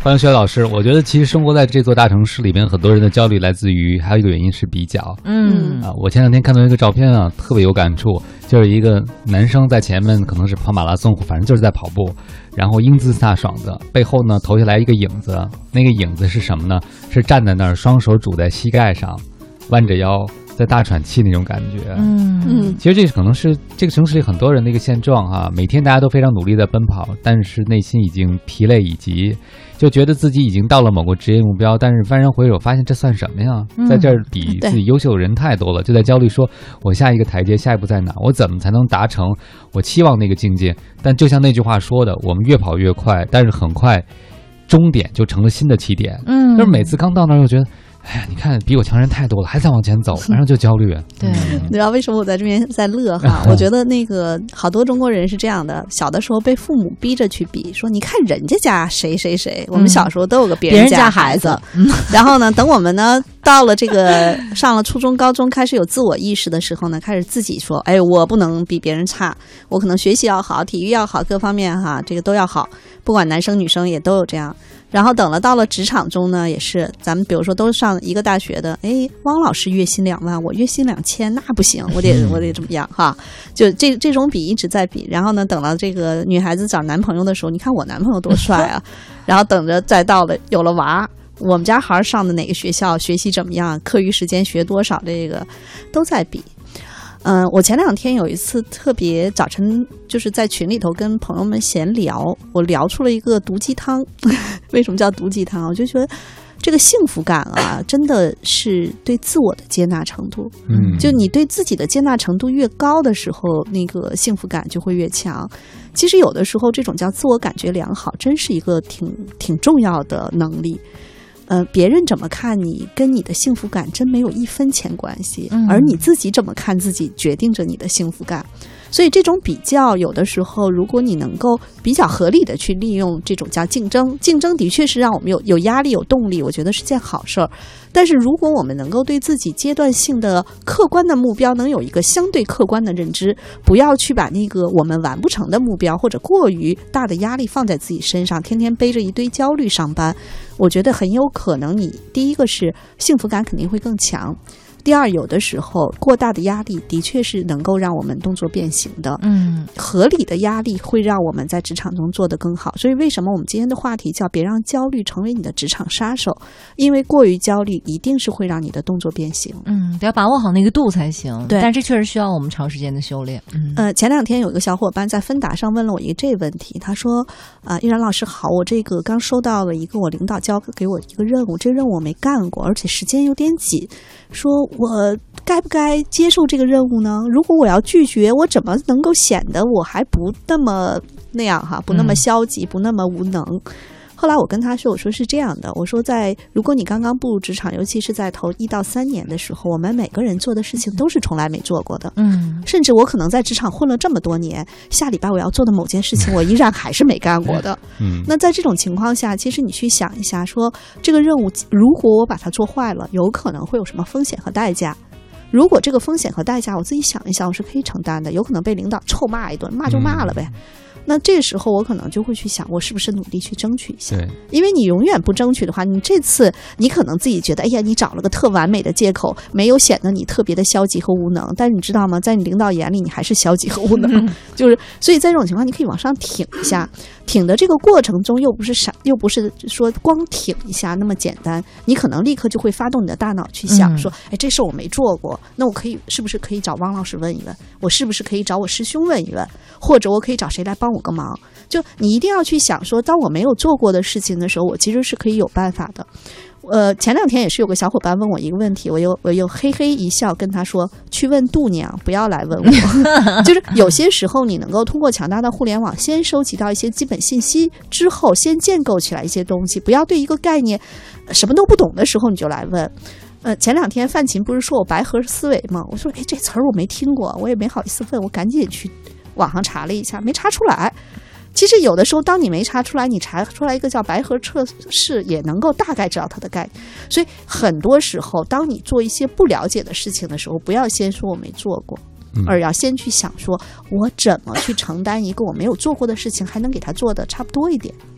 欢迎薛老师。我觉得其实生活在这座大城市里边，很多人的焦虑来自于还有一个原因是比较。我前两天看到一个照片啊，特别有感触，就是一个男生在前面可能是跑马拉松，反正就是在跑步，然后英姿飒爽的，背后呢投下来一个影子，那个影子是什么呢？是站在那儿，双手拄在膝盖上，弯着腰，在大喘气那种感觉。其实这可能是这个城市里很多人的一个现状哈。每天大家都非常努力的奔跑，但是内心已经疲累已极，就觉得自己已经到了某个职业目标，但是幡然回首发现这算什么呀？在这儿比自己优秀的人太多了，就在焦虑说我下一个台阶下一步在哪，我怎么才能达成我期望那个境界。但就像那句话说的，我们越跑越快，但是很快终点就成了新的起点。就是每次刚到那儿又觉得哎呀，你看比我强人太多了，还在往前走，然后就焦虑。 对， 你知道为什么我在这边在乐哈？我觉得那个好多中国人是这样的，小的时候被父母逼着去比，说你看人家谁谁谁，我们小时候都有个别人家孩子。然后呢，等我们呢到了这个上了初中、高中，开始有自我意识的时候呢，开始自己说，哎，我不能比别人差，我可能学习要好，体育要好，各方面哈，这个都要好，不管男生女生也都有这样。然后等了到了职场中呢，也是咱们比如说都上一个大学的，哎，汪老师月薪2万，我月薪2000，那不行，我得怎么样哈？就这种比一直在比。然后呢，等到这个女孩子找男朋友的时候，你看我男朋友多帅啊！然后等着再到了有了娃，我们家孩儿上的哪个学校，学习怎么样，课余时间学多少，这个都在比。我前2天有一次特别早晨，就是在群里头跟朋友们闲聊，我聊出了一个毒鸡汤。为什么叫毒鸡汤？我就觉得这个幸福感啊，真的是对自我的接纳程度。就你对自己的接纳程度越高的时候，那个幸福感就会越强。其实有的时候这种叫自我感觉良好，真是一个挺重要的能力。别人怎么看你，跟你的幸福感真没有1分钱关系，而你自己怎么看自己，决定着你的幸福感。所以这种比较，有的时候如果你能够比较合理的去利用这种叫竞争，竞争的确是让我们有压力、有动力，我觉得是件好事儿。但是如果我们能够对自己阶段性的客观的目标能有一个相对客观的认知，不要去把那个我们完不成的目标或者过于大的压力放在自己身上，天天背着一堆焦虑上班，我觉得很有可能你第一个是幸福感肯定会更强，第二，有的时候过大的压力的确是能够让我们动作变形的。合理的压力会让我们在职场中做得更好。所以为什么我们今天的话题叫别让焦虑成为你的职场杀手？因为过于焦虑一定是会让你的动作变形。 得要把握好那个度才行。 对， 但这确实需要我们长时间的修炼。 前2天有一个小伙伴在芬达上问了我一个这个问题，他说依然老师好，我这个刚收到了一个我领导交给我一个任务，这个任务我没干过，而且时间有点紧，说我该不该接受这个任务呢？如果我要拒绝，我怎么能够显得我还不那么那样哈，不那么消极，不那么无能？后来我跟他说，我说是这样的，我说如果你刚刚步入职场，尤其是在头1到3年的时候，我们每个人做的事情都是从来没做过的。甚至我可能在职场混了这么多年，下礼拜我要做的某件事情，我依然还是没干过的。那在这种情况下，其实你去想一下，说这个任务如果我把它做坏了，有可能会有什么风险和代价？如果这个风险和代价我自己想一想，我是可以承担的，有可能被领导臭骂一顿，骂就骂了呗。那这个时候我可能就会去想，我是不是努力去争取一下？因为你永远不争取的话，你这次你可能自己觉得，哎呀，你找了个特完美的借口，没有显得你特别的消极和无能。但是你知道吗？在你领导眼里，你还是消极和无能。所以在这种情况，你可以往上挺一下。挺的这个过程中，又不是说光挺一下那么简单，你可能立刻就会发动你的大脑去想说，哎，这事我没做过，那我是不是可以找汪老师问一问？我是不是可以找我师兄问一问？或者我可以找谁来帮我个忙？就你一定要去想说，当我没有做过的事情的时候，我其实是可以有办法的。前2天也是有个小伙伴问我一个问题，我又嘿嘿一笑跟他说，去问度娘，不要来问我。就是有些时候你能够通过强大的互联网先收集到一些基本信息之后，先建构起来一些东西，不要对一个概念什么都不懂的时候你就来问。前2天范琴不是说我白盒思维吗？我说哎，这词儿我没听过，我也没好意思问，我赶紧去网上查了一下，没查出来。其实有的时候当你没查出来，你查出来一个叫白盒测试，也能够大概知道它的概念。所以很多时候当你做一些不了解的事情的时候，不要先说我没做过，而要先去想说我怎么去承担一个我没有做过的事情，还能给它做的差不多一点。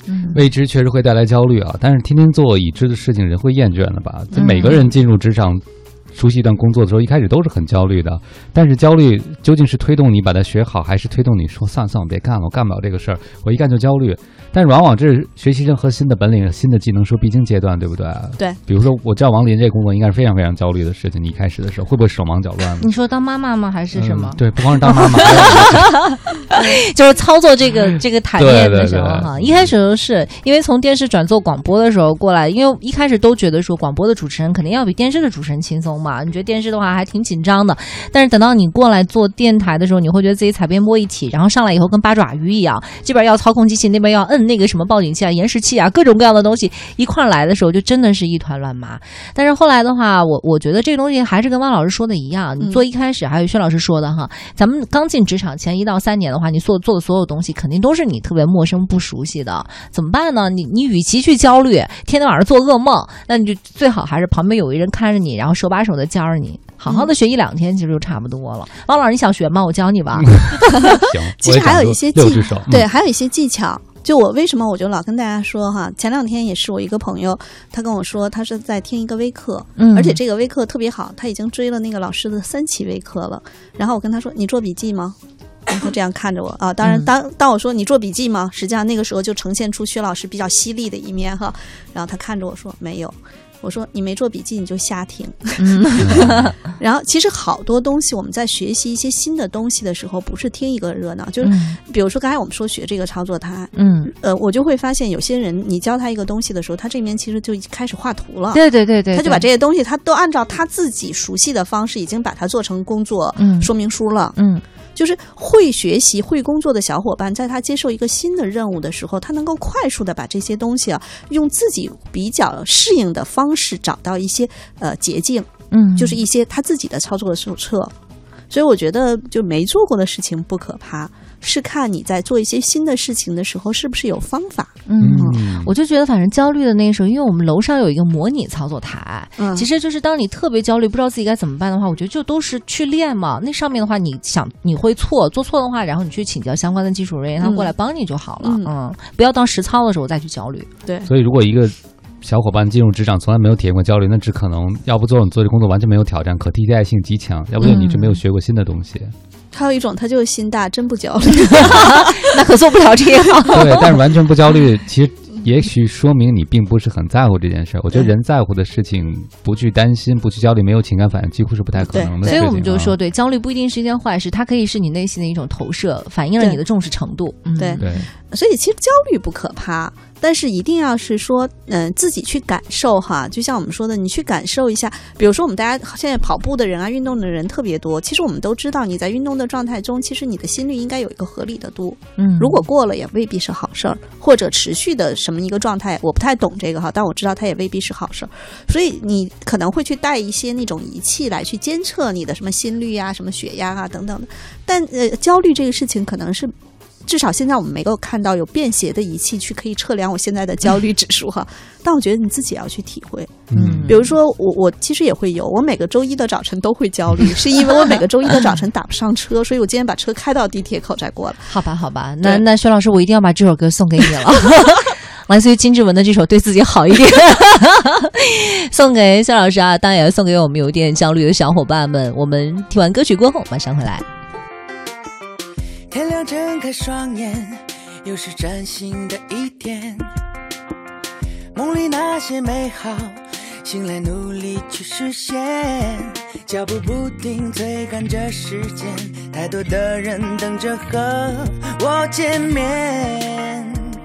未知确实会带来焦虑啊，但是天天做已知的事情，人会厌倦的吧？每个人进入职场熟悉一段工作的时候，一开始都是很焦虑的，但是焦虑究竟是推动你把它学好，还是推动你说算了算了别干了，我干不了这个事儿，我一干就焦虑。但是往往这是学习任何新的本领、新的技能是必经阶段，对不对？ 对。 比如说，我知道王林这个工作应该是非常非常焦虑的事情，你一开始的时候会不会手忙脚乱？ 你说当妈妈吗？还是什么？ 对，不光是当妈妈， 就是操作这个台面的时候哈。一开始都是因为从电视转做广播的时候过来，因为一开始都觉得说广播的主持人肯定要比电视的主持人轻松嘛。你觉得电视的话还挺紧张的，但是等到你过来做电台的时候，你会觉得自己踩边波一体，然后上来以后跟八爪鱼一样，这边要操控机器，那边要摁那个什么报警器啊、延时器啊，各种各样的东西一块来的时候，就真的是一团乱麻。但是后来的话，我觉得这个东西还是跟汪老师说的一样，你做一开始还有薛老师说的哈，咱们刚进职场前1到3年的话，你做的所有东西肯定都是你特别陌生不熟悉的，怎么办呢？你与其去焦虑，天天晚上做噩梦，那你就最好还是旁边有一人看着你，然后手把手的教着你，好好的学1-2天，其实就差不多了。汪老师，你想学吗？我教你吧。 行， 其实还有一些对，还有一些技巧。就我为什么我就老跟大家说哈，前2天也是我一个朋友，他跟我说他是在听一个微课，而且这个微课特别好，他已经追了那个老师的3期微课了。然后我跟他说：“你做笔记吗？”然后这样看着我啊，当然当我说你做笔记吗，实际上那个时候就呈现出薛老师比较犀利的一面哈。然后他看着我说没有。我说你没做笔记你就瞎听。然后其实好多东西我们在学习一些新的东西的时候，不是听一个热闹，就是比如说刚才我们说学这个操作台，我就会发现有些人你教他一个东西的时候，他这边其实就开始画图了。 对， 他就把这些东西他都按照他自己熟悉的方式已经把它做成工作说明书了。就是会学习会工作的小伙伴，在他接受一个新的任务的时候，他能够快速的把这些东西啊，用自己比较适应的方式找到一些捷径，就是一些他自己的操作的手册。所以我觉得就没做过的事情不可怕，是看你在做一些新的事情的时候是不是有方法。 我就觉得反正焦虑的那时候，因为我们楼上有一个模拟操作台，其实就是当你特别焦虑不知道自己该怎么办的话，我觉得就都是去练嘛。那上面的话你想你会做错的话，然后你去请教相关的技术人员，他过来帮你就好了。不要到实操的时候再去焦虑。 对， 所以如果一个小伙伴进入职场从来没有体验过焦虑，那只可能要不做你做这工作完全没有挑战，可替代性极强，要不就你是没有学过新的东西。 还有一种他就是心大真不焦虑。 那可做不了这样。 对，但是完全不焦虑其实也许说明你并不是很在乎这件事。我觉得人在乎的事情不去担心不去焦虑没有情感反应几乎是不太可能的事情。 所以我们就说对，焦虑不一定是一件坏事，它可以是你内心的一种投射，反映了你的重视程度。 对，所以其实焦虑不可怕，但是一定要是说自己去感受哈。就像我们说的，你去感受一下，比如说我们大家现在跑步的人啊，运动的人特别多，其实我们都知道你在运动的状态中，其实你的心率应该有一个合理的度，如果过了也未必是好事儿，或者持续的什么一个状态，我不太懂这个哈，但我知道它也未必是好事儿。所以你可能会去带一些那种仪器来去监测你的什么心率啊、什么血压啊等等的，但焦虑这个事情可能是至少现在我们没有看到有便携的仪器去可以测量我现在的焦虑指数哈，但我觉得你自己要去体会。比如说我其实也会有，我每个周一的早晨都会焦虑，是因为我每个周一的早晨打不上车，所以我今天把车开到地铁口再过来。 好吧，那薛老师，我一定要把这首歌送给你了。来自于金志文的这首《对自己好一点》，送给薛老师啊，当然也送给我们有点焦虑的小伙伴们。我们听完歌曲过后马上回来。 天亮睁开双眼，又是崭新的一天，梦里那些美好醒来努力去实现，脚步不停追赶着时间，太多的人等着和我见面，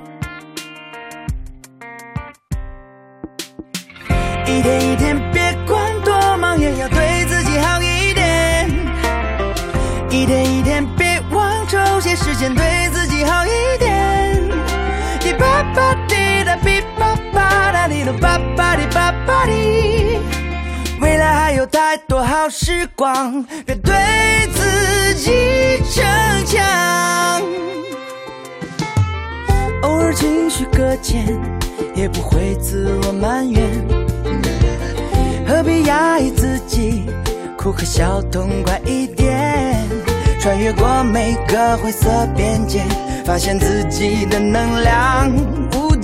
一天一天别管多忙也要对自己好一点，一天一天别忘抽些时间对自己好一点，滴吧吧滴答滴吧吧哒滴噜吧吧滴吧吧滴，未来还有太多好时光，别对自己逞强，偶尔情绪搁浅也不会自我埋怨，何必压抑自己，哭和笑痛快一点，穿越过每个灰色边界，发现自己的能量无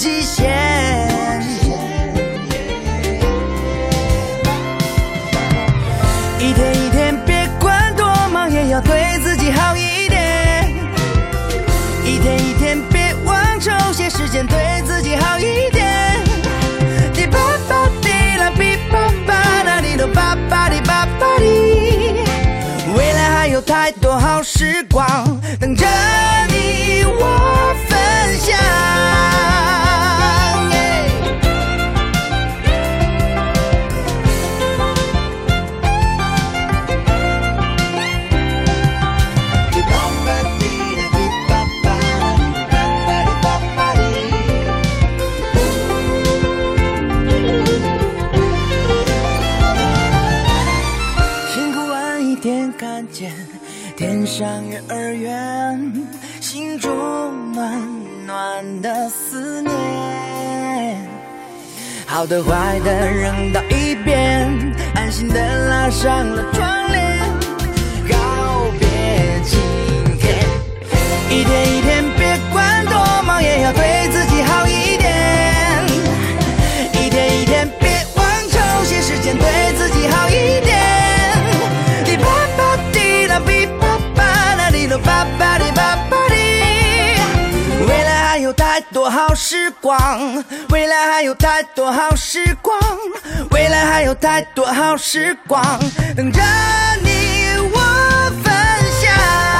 思念。好的坏的扔到一边，安心的拉上了窗帘，告别今天。一天一天别管多忙，也要对自己好一点。一天一天别忘抽些时间对自己好一点。滴吧吧滴啦哔吧吧啦滴啦吧吧滴吧吧滴。未来还有太多好时光，未来还有太多好时光，未来还有太多好时光等着你我分享。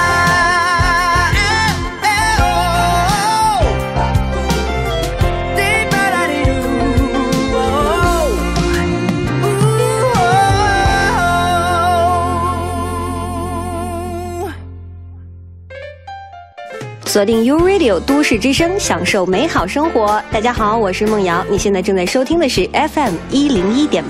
锁定 U Radio 都市之声，享受美好生活。大家好，我是梦瑶，你现在正在收听的是 FM 101.8。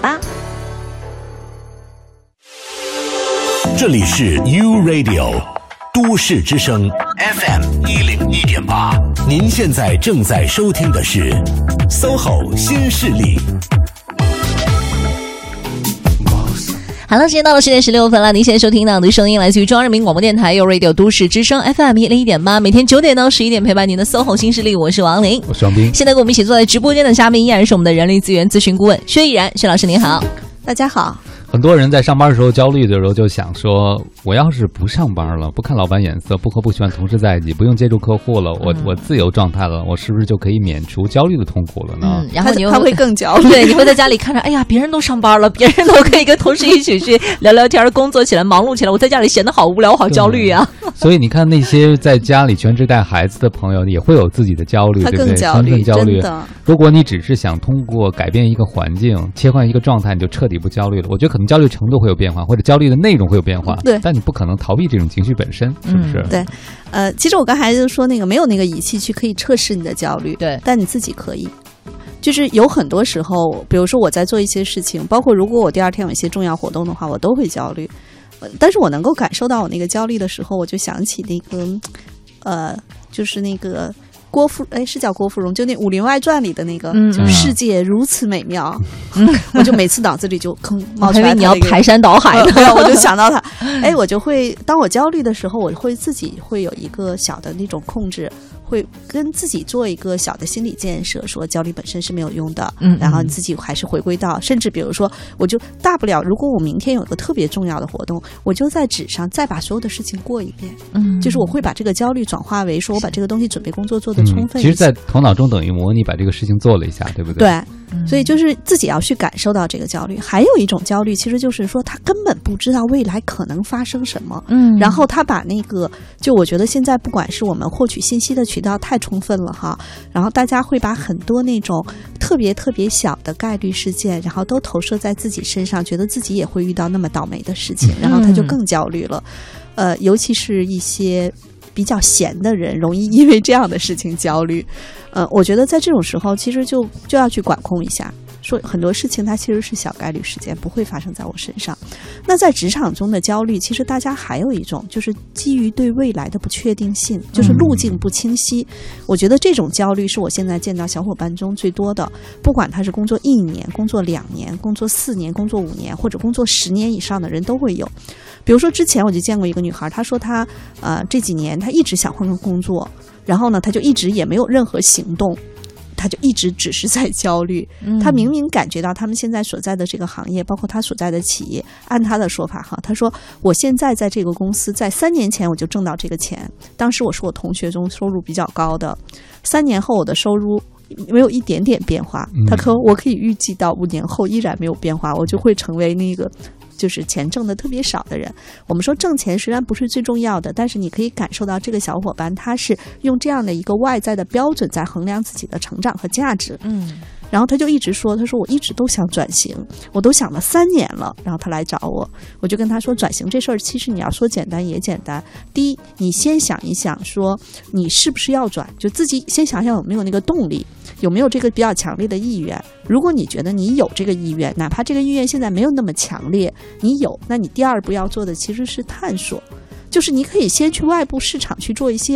这里是 U Radio 都市之声 FM 101.8，您现在正在收听的是 SOHO 新势力。 好了，时间到了10点16分了。您现在收听到的声音来自于中央人民广播电台 U Radio 都市之声 FM 101.8，每天9点到11点陪伴您的 SOHO 新势力，我是王琳， 我是王斌。 现在跟我们一起坐在直播间的嘉宾依然是我们的人力资源咨询顾问薛逸然，薛老师您好。 大家好。 很多人在上班的时候焦虑的时候就想说，我要是不上班了，不看老板眼色，不和不喜欢同事在一起，不用接触客户了，我自由状态了，我是不是就可以免除焦虑的痛苦了呢？ 然后他会更焦虑。 对，你会在家里看着，哎呀，别人都上班了，别人都可以跟同事一起去聊聊天，工作起来，忙碌起来，我在家里闲得好无聊，好焦虑啊。 所以你看那些在家里全职带孩子的朋友也会有自己的焦虑，对不对？身份焦虑。如果你只是想通过改变一个环境，切换一个状态，你就彻底不焦虑了。我觉得可能焦虑程度会有变化，或者焦虑的内容会有变化， 对， 但你不可能逃避这种情绪本身，是不是？ 对，其实我刚才就说那个没有那个仪器去可以测试你的焦虑， 对， 但你自己可以。就是有很多时候，比如说我在做一些事情，包括如果我第二天有一些重要活动的话，我都会焦虑。但是我能够感受到我那个焦虑的时候，我就想起那个，就是那个。是叫郭芙蓉，就那《武林外传》里的那个，世界如此美妙，我就每次脑子里就冒出来， 你要排山倒海的， 我就想到他，我就会，当我焦虑的时候，我会自己会有一个小的那种控制，会跟自己做一个小的心理建设，说焦虑本身是没有用的，然后你自己还是回归到，甚至比如说，我就大不了，如果我明天有一个特别重要的活动，我就在纸上再把所有的事情过一遍，就是我会把这个焦虑转化为说我把这个东西准备工作做得充分一些， 其实在头脑中等于模拟把这个事情做了一下，对不对？ 对，所以就是自己要去感受到这个焦虑。还有一种焦虑，其实就是说他根本不知道未来可能发生什么，然后他把那个，就我觉得现在不管是我们获取信息的渠道太充分了哈，然后大家会把很多那种特别特别小的概率事件，然后都投射在自己身上，觉得自己也会遇到那么倒霉的事情，然后他就更焦虑了。尤其是一些比较闲的人容易因为这样的事情焦虑。我觉得在这种时候其实就要去管控一下，说很多事情它其实是小概率事件，不会发生在我身上。那在职场中的焦虑，其实大家还有一种就是基于对未来的不确定性，就是路径不清晰。我觉得这种焦虑是我现在见到小伙伴中最多的，不管他是工作1年、工作2年、工作4年、工作5年，或者工作10年以上的人都会有。比如说之前我就见过一个女孩，她说她这几年她一直想换个工作，然后呢她就一直也没有任何行动，他就一直只是在焦虑。他明明感觉到他们现在所在的这个行业，包括他所在的企业，按他的说法哈，他说我现在在这个公司，在3年前我就挣到这个钱，当时我是我同学中收入比较高的，3年后我的收入没有一点点变化。他说我可以预计到5年后依然没有变化，我就会成为那个就是钱挣的特别少的人。我们说挣钱虽然不是最重要的，但是你可以感受到这个小伙伴他是用这样的一个外在的标准在衡量自己的成长和价值。然后他就一直说，他说我一直都想转型，我都想了3年了。然后他来找我，我就跟他说，转型这事儿其实你要说简单也简单。第一，你先想一想说你是不是要转，就自己先想想有没有那个动力，有没有这个比较强烈的意愿。如果你觉得你有这个意愿，哪怕这个意愿现在没有那么强烈，你有，那你第2步要做的其实是探索，就是你可以先去外部市场去做一些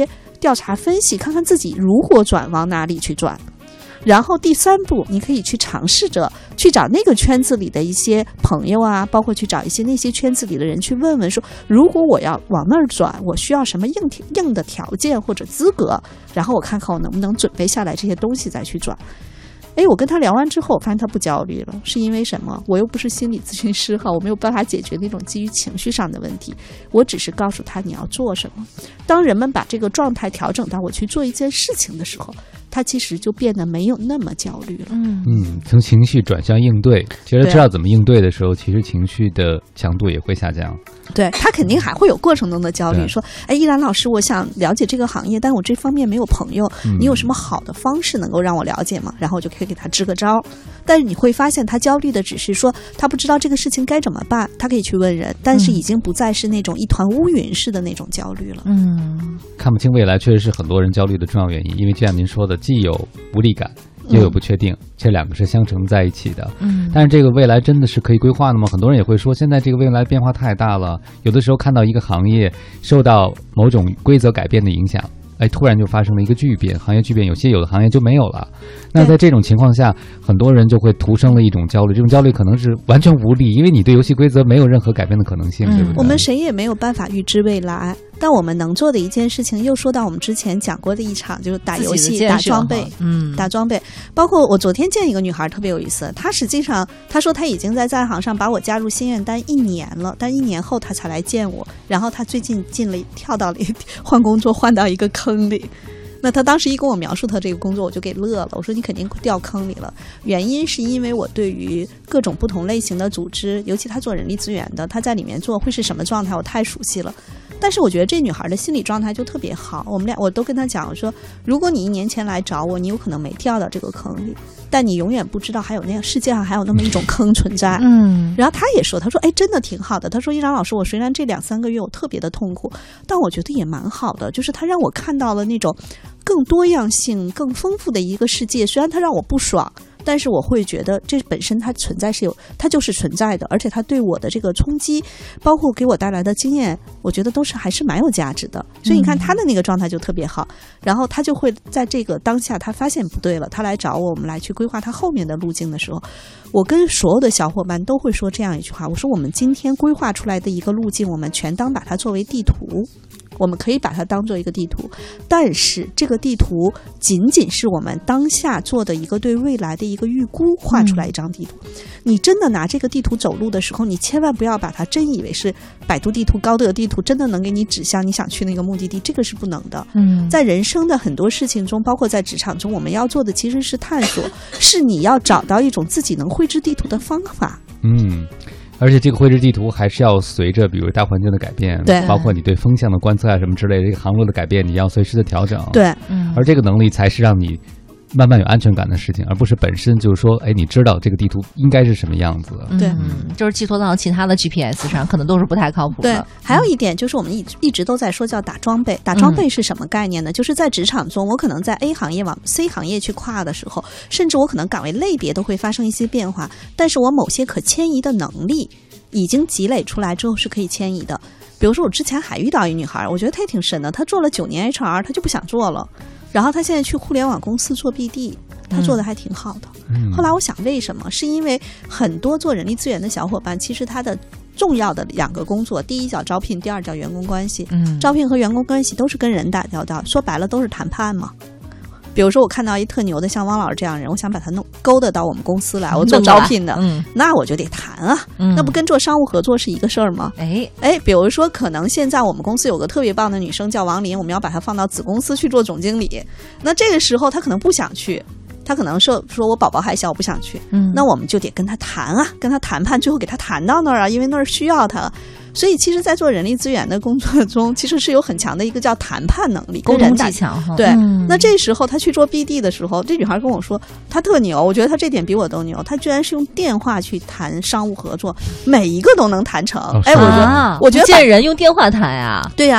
调查分析，看看自己如果转往哪里去转。然后第3步，你可以去尝试着去找那个圈子里的一些朋友啊，包括去找一些那些圈子里的人去问问说，如果我要往那儿转，我需要什么硬的条件或者资格，然后我看看我能不能准备下来这些东西再去转。我跟他聊完之后，我发现他不焦虑了，是因为什么？我又不是心理咨询师哈，我没有办法解决那种基于情绪上的问题，我只是告诉他你要做什么。当人们把这个状态调整到我去做一件事情的时候，他其实就变得没有那么焦虑了。 从情绪转向应对，其实知道怎么应对的时候，其实情绪的强度也会下降。 对，他肯定还会有过程中的焦虑，说依然老师，我想了解这个行业，但我这方面没有朋友，你有什么好的方式能够让我了解吗？然后我就可以给他支个招。但是你会发现他焦虑的只是说他不知道这个事情该怎么办，他可以去问人，但是已经不再是那种一团乌云式的那种焦虑了。 看不清未来确实是很多人焦虑的重要原因，因为就像您说的，既有无力感又有不确定，这两个是相乘在一起的。但是这个未来真的是可以规划的吗？很多人也会说现在这个未来变化太大了，有的时候看到一个行业受到某种规则改变的影响，突然就发生了一个巨变，行业巨变，有的行业就没有了。那在这种情况下，很多人就会徒生了一种焦虑，这种焦虑可能是完全无力，因为你对游戏规则没有任何改变的可能性，对不对？ 我们谁也没有办法预知未来，但我们能做的一件事情，又说到我们之前讲过的一场，就是打游戏、打装备，打装备。包括我昨天见一个女孩特别有意思，她实际上她说她已经在行上把我加入心愿单1年了，但1年后她才来见我，然后她最近跳到了换工作，换到一个坑里。那他当时一跟我描述他这个工作，我就给乐了。我说你肯定掉坑里了，原因是因为我对于各种不同类型的组织，尤其他做人力资源的，他在里面做会是什么状态，我太熟悉了。但是我觉得这女孩的心理状态就特别好，我都跟她讲，我说如果你1年前来找我，你有可能没掉到这个坑里，但你永远不知道还有那样世界上还有那么一种坑存在。然后她也说，她说真的挺好的。她说依然老师，我虽然这2-3个月我特别的痛苦，但我觉得也蛮好的，就是她让我看到了那种更多样性、更丰富的一个世界。虽然它让我不爽，但是我会觉得这本身它存在它就是存在的，而且它对我的这个冲击，包括给我带来的经验，我觉得都是还是蛮有价值的。所以你看他的那个状态就特别好，然后他就会在这个当下他发现不对了，他来找我们来去规划他后面的路径的时候，我跟所有的小伙伴都会说这样一句话，我说我们今天规划出来的一个路径，我们全当把它作为地图，我们可以把它当做一个地图，但是这个地图仅仅是我们当下做的一个对未来的一个预估，画出来一张地图。你真的拿这个地图走路的时候，你千万不要把它真以为是百度地图、高德地图真的能给你指向你想去那个目的地，这个是不能的。在人生的很多事情中，包括在职场中，我们要做的其实是探索，是你要找到一种自己能绘制地图的方法。 而且这个绘制地图还是要随着比如大环境的改变， 对， 包括你对风向的观测啊什么之类的，这个航路的改变你要随时的调整。 对， 而这个能力才是让你慢慢有安全感的事情，而不是本身就是说你知道这个地图应该是什么样子。 对， 就是寄托到其他的 GPS 上，可能都是不太靠谱的。 对，还有一点就是我们一直都在说叫打装备。打装备是什么概念呢？就是在职场中，我可能在 A 行业往 C 行业去跨的时候，甚至我可能岗位类别都会发生一些变化，但是我某些可迁移的能力已经积累出来之后是可以迁移的。比如说我之前还遇到一女孩，我觉得她也挺神的，她做了9年 HR， 她就不想做了，然后她现在去互联网公司做 BD， 她做的还挺好的。后来我想为什么？是因为很多做人力资源的小伙伴，其实他的重要的2个工作，第一叫招聘，第2叫员工关系。招聘和员工关系都是跟人打交道，说白了都是谈判嘛。比如说我看到一特牛的像汪老师这样人，我想把他勾搭到我们公司来，我做招聘的，那我就得谈啊，那不跟做商务合作是一个事儿吗？比如说可能现在我们公司有个特别棒的女生叫王林，我们要把她放到子公司去做总经理，那这个时候她可能不想去，他可能说我宝宝还小，我不想去，那我们就得跟他谈啊，跟他谈判，最后给他谈到那儿啊，因为那儿需要他。所以其实在做人力资源的工作中，其实是有很强的一个叫谈判能力， 沟通技巧。 对，那这时候他去做 BD 的时候，这女孩跟我说她特牛，我觉得她这点比我都牛，她居然是用电话去谈商务合作，每一个都能谈成。我觉得见人用电话谈啊。 对呀。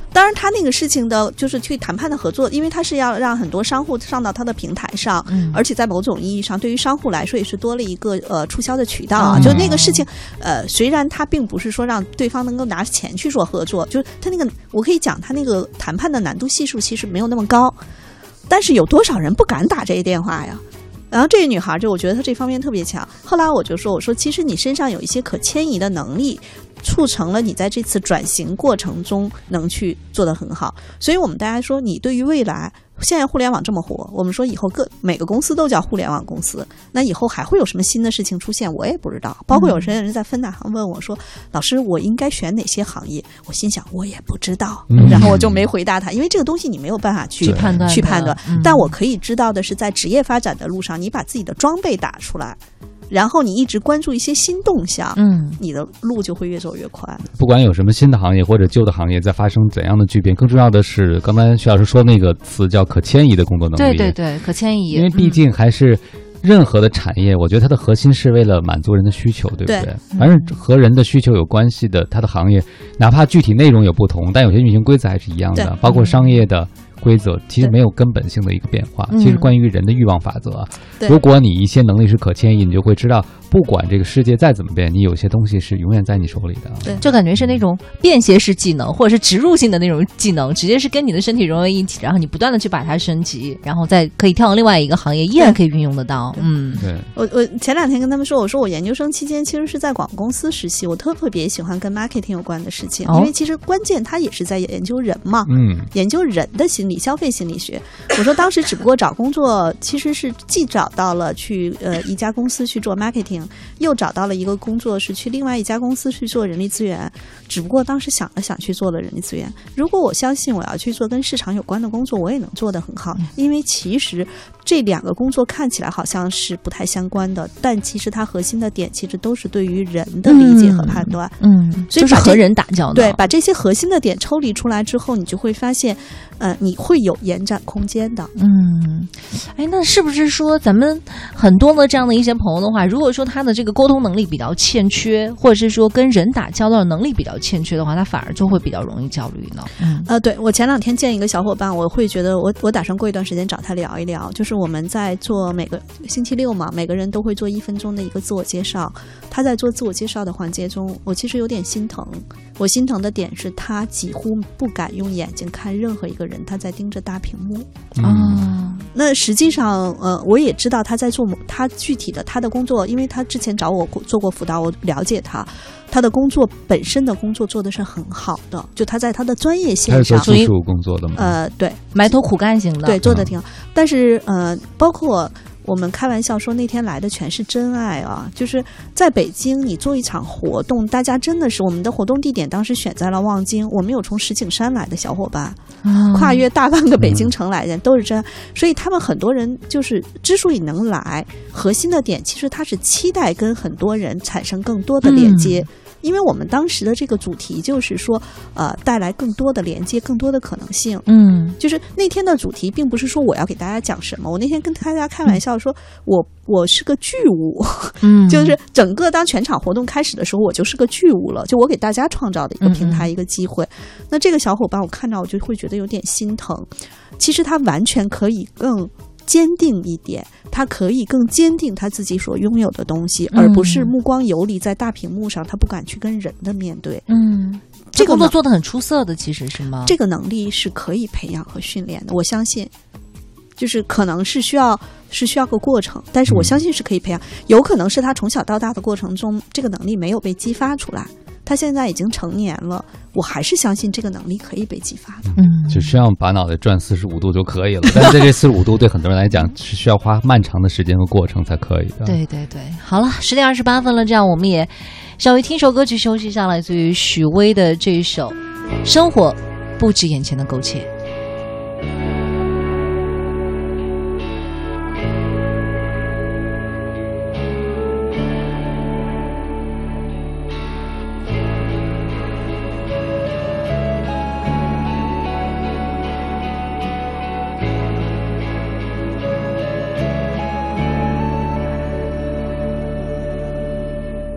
当然，他那个事情的就是去谈判的合作，因为他是要让很多商户上到他的平台上，而且在某种意义上，对于商户来说也是多了一个促销的渠道啊。就那个事情，虽然他并不是说让对方能够拿钱去做合作，就是他那个我可以讲，他那个谈判的难度系数其实没有那么高，但是有多少人不敢打这个电话呀？然后这个女孩就我觉得她这方面特别强。后来我说其实你身上有一些可迁移的能力，促成了你在这次转型过程中能去做得很好。所以我们大家说，你对于未来，现在互联网这么火，我们说以后每个公司都叫互联网公司，那以后还会有什么新的事情出现，我也不知道。包括有些人在分哪行问我说，老师我应该选哪些行业，我心想我也不知道，然后我就没回答他，因为这个东西你没有办法去判断。但我可以知道的是，在职业发展的路上，你把自己的装备打出来，然后你一直关注一些新动向，你的路就会越走越快。 不管有什么新的行业或者旧的行业在发生怎样的巨变，更重要的是刚才徐老师说那个词叫可迁移的工作能力。 对对对，可迁移。 因为毕竟还是任何的产业，我觉得它的核心是为了满足人的需求，对不对？反正和人的需求有关系的，它的行业哪怕具体内容有不同，但有些运行规则还是一样的，包括商业的规则其实没有根本性的一个变化。其实关于人的欲望法则，如果你一些能力是可迁移，你就会知道不管这个世界再怎么变，你有些东西是永远在你手里的。 对，就感觉是那种便携式技能，或者是植入性的那种技能，直接是跟你的身体融为一体，然后你不断的去把它升级，然后再可以跳到另外一个行业，依然可以运用得到。 对。 我前2天跟他们说，我说我研究生期间其实是在广告公司实习，我特别喜欢跟 marketing 有关的事情，因为其实关键它也是在研究人嘛，研究人的心理、消费心理学。我说当时只不过找工作，其实是既找到了去一家公司去做 marketing， 又找到了一个工作是去另外一家公司去做人力资源，只不过当时想了想去做了人力资源。如果我相信我要去做跟市场有关的工作，我也能做得很好，因为其实这2个工作看起来好像是不太相关的，但其实它核心的点其实都是对于人的理解和判断。所以就是和人打交道。 对，把这些核心的点抽离出来之后，你就会发现你会有延展空间的。 那是不是说咱们很多的这样的一些朋友的话，如果说他的这个沟通能力比较欠缺，或者是说跟人打交道的能力比较欠缺的话，他反而就会比较容易焦虑呢？ 对，我前2天见一个小伙伴，我会觉得我打算过一段时间找他聊一聊，就是我们在做每个星期六嘛，每个人都会做1分钟的一个自我介绍。他在做自我介绍的环节中，我其实有点心疼。我心疼的点是他几乎不敢用眼睛看任何一个人，他在盯着大屏幕。那实际上我也知道他在做他具体的他的工作，因为他之前找我做过辅导，我了解他的工作本身的工作做的是很好的，就他在他的专业线上， 他是做技术工作的吗？ 对， 埋头苦干型的， 对，做的挺好。但是包括我们开玩笑说那天来的全是真爱啊！就是在北京，你做一场活动，大家真的是我们的活动地点当时选在了望京，我们有从石景山来的小伙伴，跨越大半个北京城来的都是真，所以他们很多人就是之所以能来，核心的点其实他是期待跟很多人产生更多的连接。因为我们当时的这个主题就是说，带来更多的连接，更多的可能性。就是那天的主题并不是说我要给大家讲什么，我那天跟大家开玩笑说，我是个巨物，就是整个当全场活动开始的时候，我就是个巨物了，就我给大家创造的一个平台，一个机会。那这个小伙伴我看到我就会觉得有点心疼，其实他完全可以更坚定一点，他可以更坚定他自己所拥有的东西，而不是目光游离在大屏幕上，他不敢去跟人的面对。 这个工作做得很出色的，其实是吗？ 这个能力是可以培养和训练的，我相信。就是可能是需要个过程，但是我相信是可以培养。有可能是他从小到大的过程中，这个能力没有被激发出来。他现在已经成年了，我还是相信这个能力可以被激发的。 只需要把脑袋转45度就可以了。但是这45度对很多人来讲是需要花漫长的时间和过程才可以的。 对对对，好了，10点28分了，这样我们也稍微听首歌曲休息一下，来自于许巍的这一首《生活不止眼前的苟且》。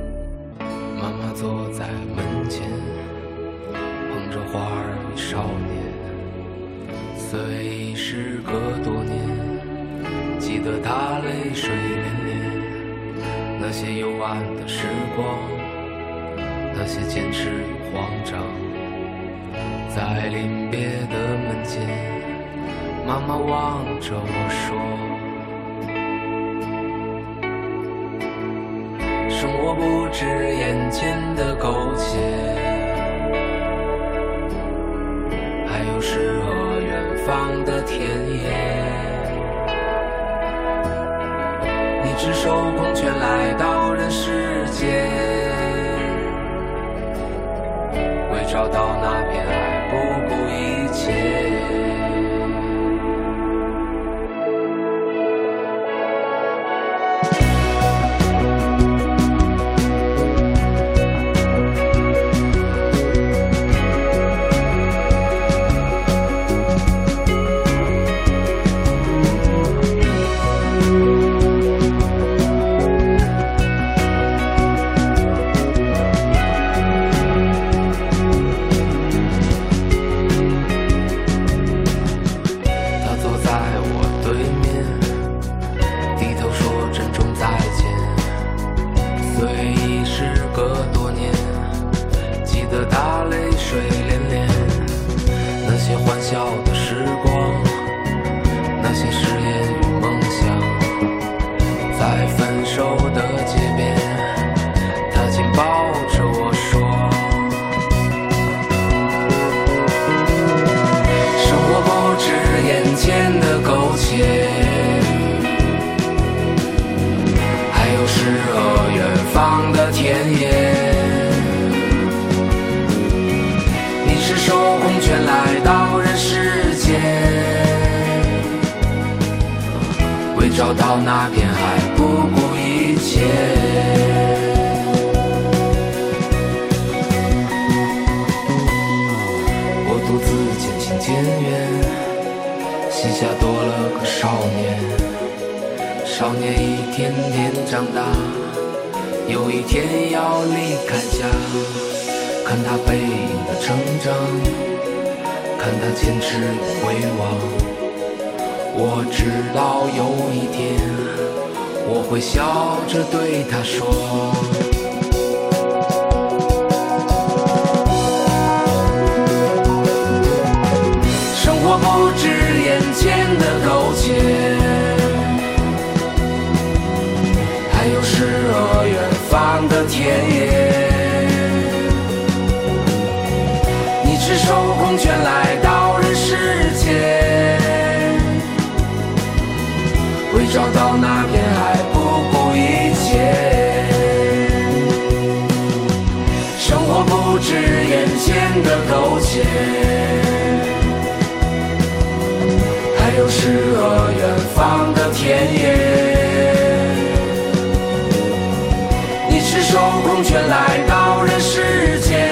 坐在门前，捧着花儿与少年。 得他泪水涟涟，那些幽暗的时光，那些坚持与慌张，在临别的门前，妈妈望着我说，生活不止眼前的苟且，还有诗和远方的田野。你只手空拳来到人世间，为找到那片爱不顾一切。找到那片海不顾一切。我独自渐行渐远，膝下多了个少年，少年一天天长大，有一天要离开家，看他背影的成长，看他坚持回望。我知道有一天我会笑着对他说，生活不止眼前的苟且，还有诗和远方的田野。你赤手空拳来到人世间，为找到那片海不顾一切。生活不止眼前的苟且，还有诗和远方的田野。你赤手空拳来到人世间，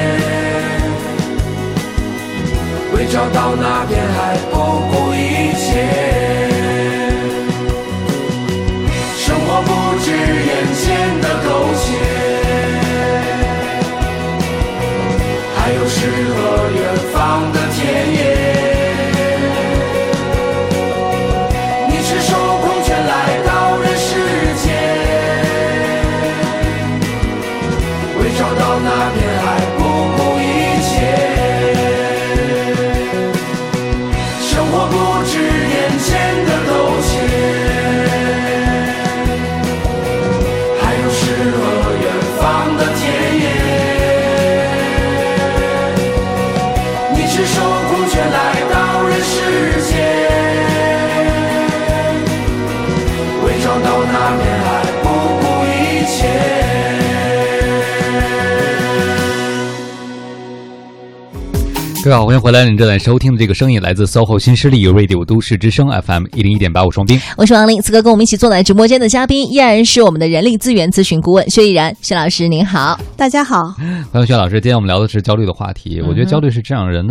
为找到那片海不顾一切。生活不止眼前的苟且，还有诗和远方的田野。你赤手空拳来到人世间，为找到那片海不顾一切。生活不止眼前的苟且，赤手空拳来到人世间，为找到那片海不顾一切。 各位好，欢迎回来！您正在收听的这个声音来自 SOHO 新势力 Radio 都市之声 FM 101.8，我双冰， 我是王琳。此刻跟我们一起坐在直播间的嘉宾依然是我们的人力资源咨询顾问薛逸然薛老师，您好。 大家好， 欢迎薛老师。今天我们聊的是焦虑的话题。我觉得焦虑是这样，人的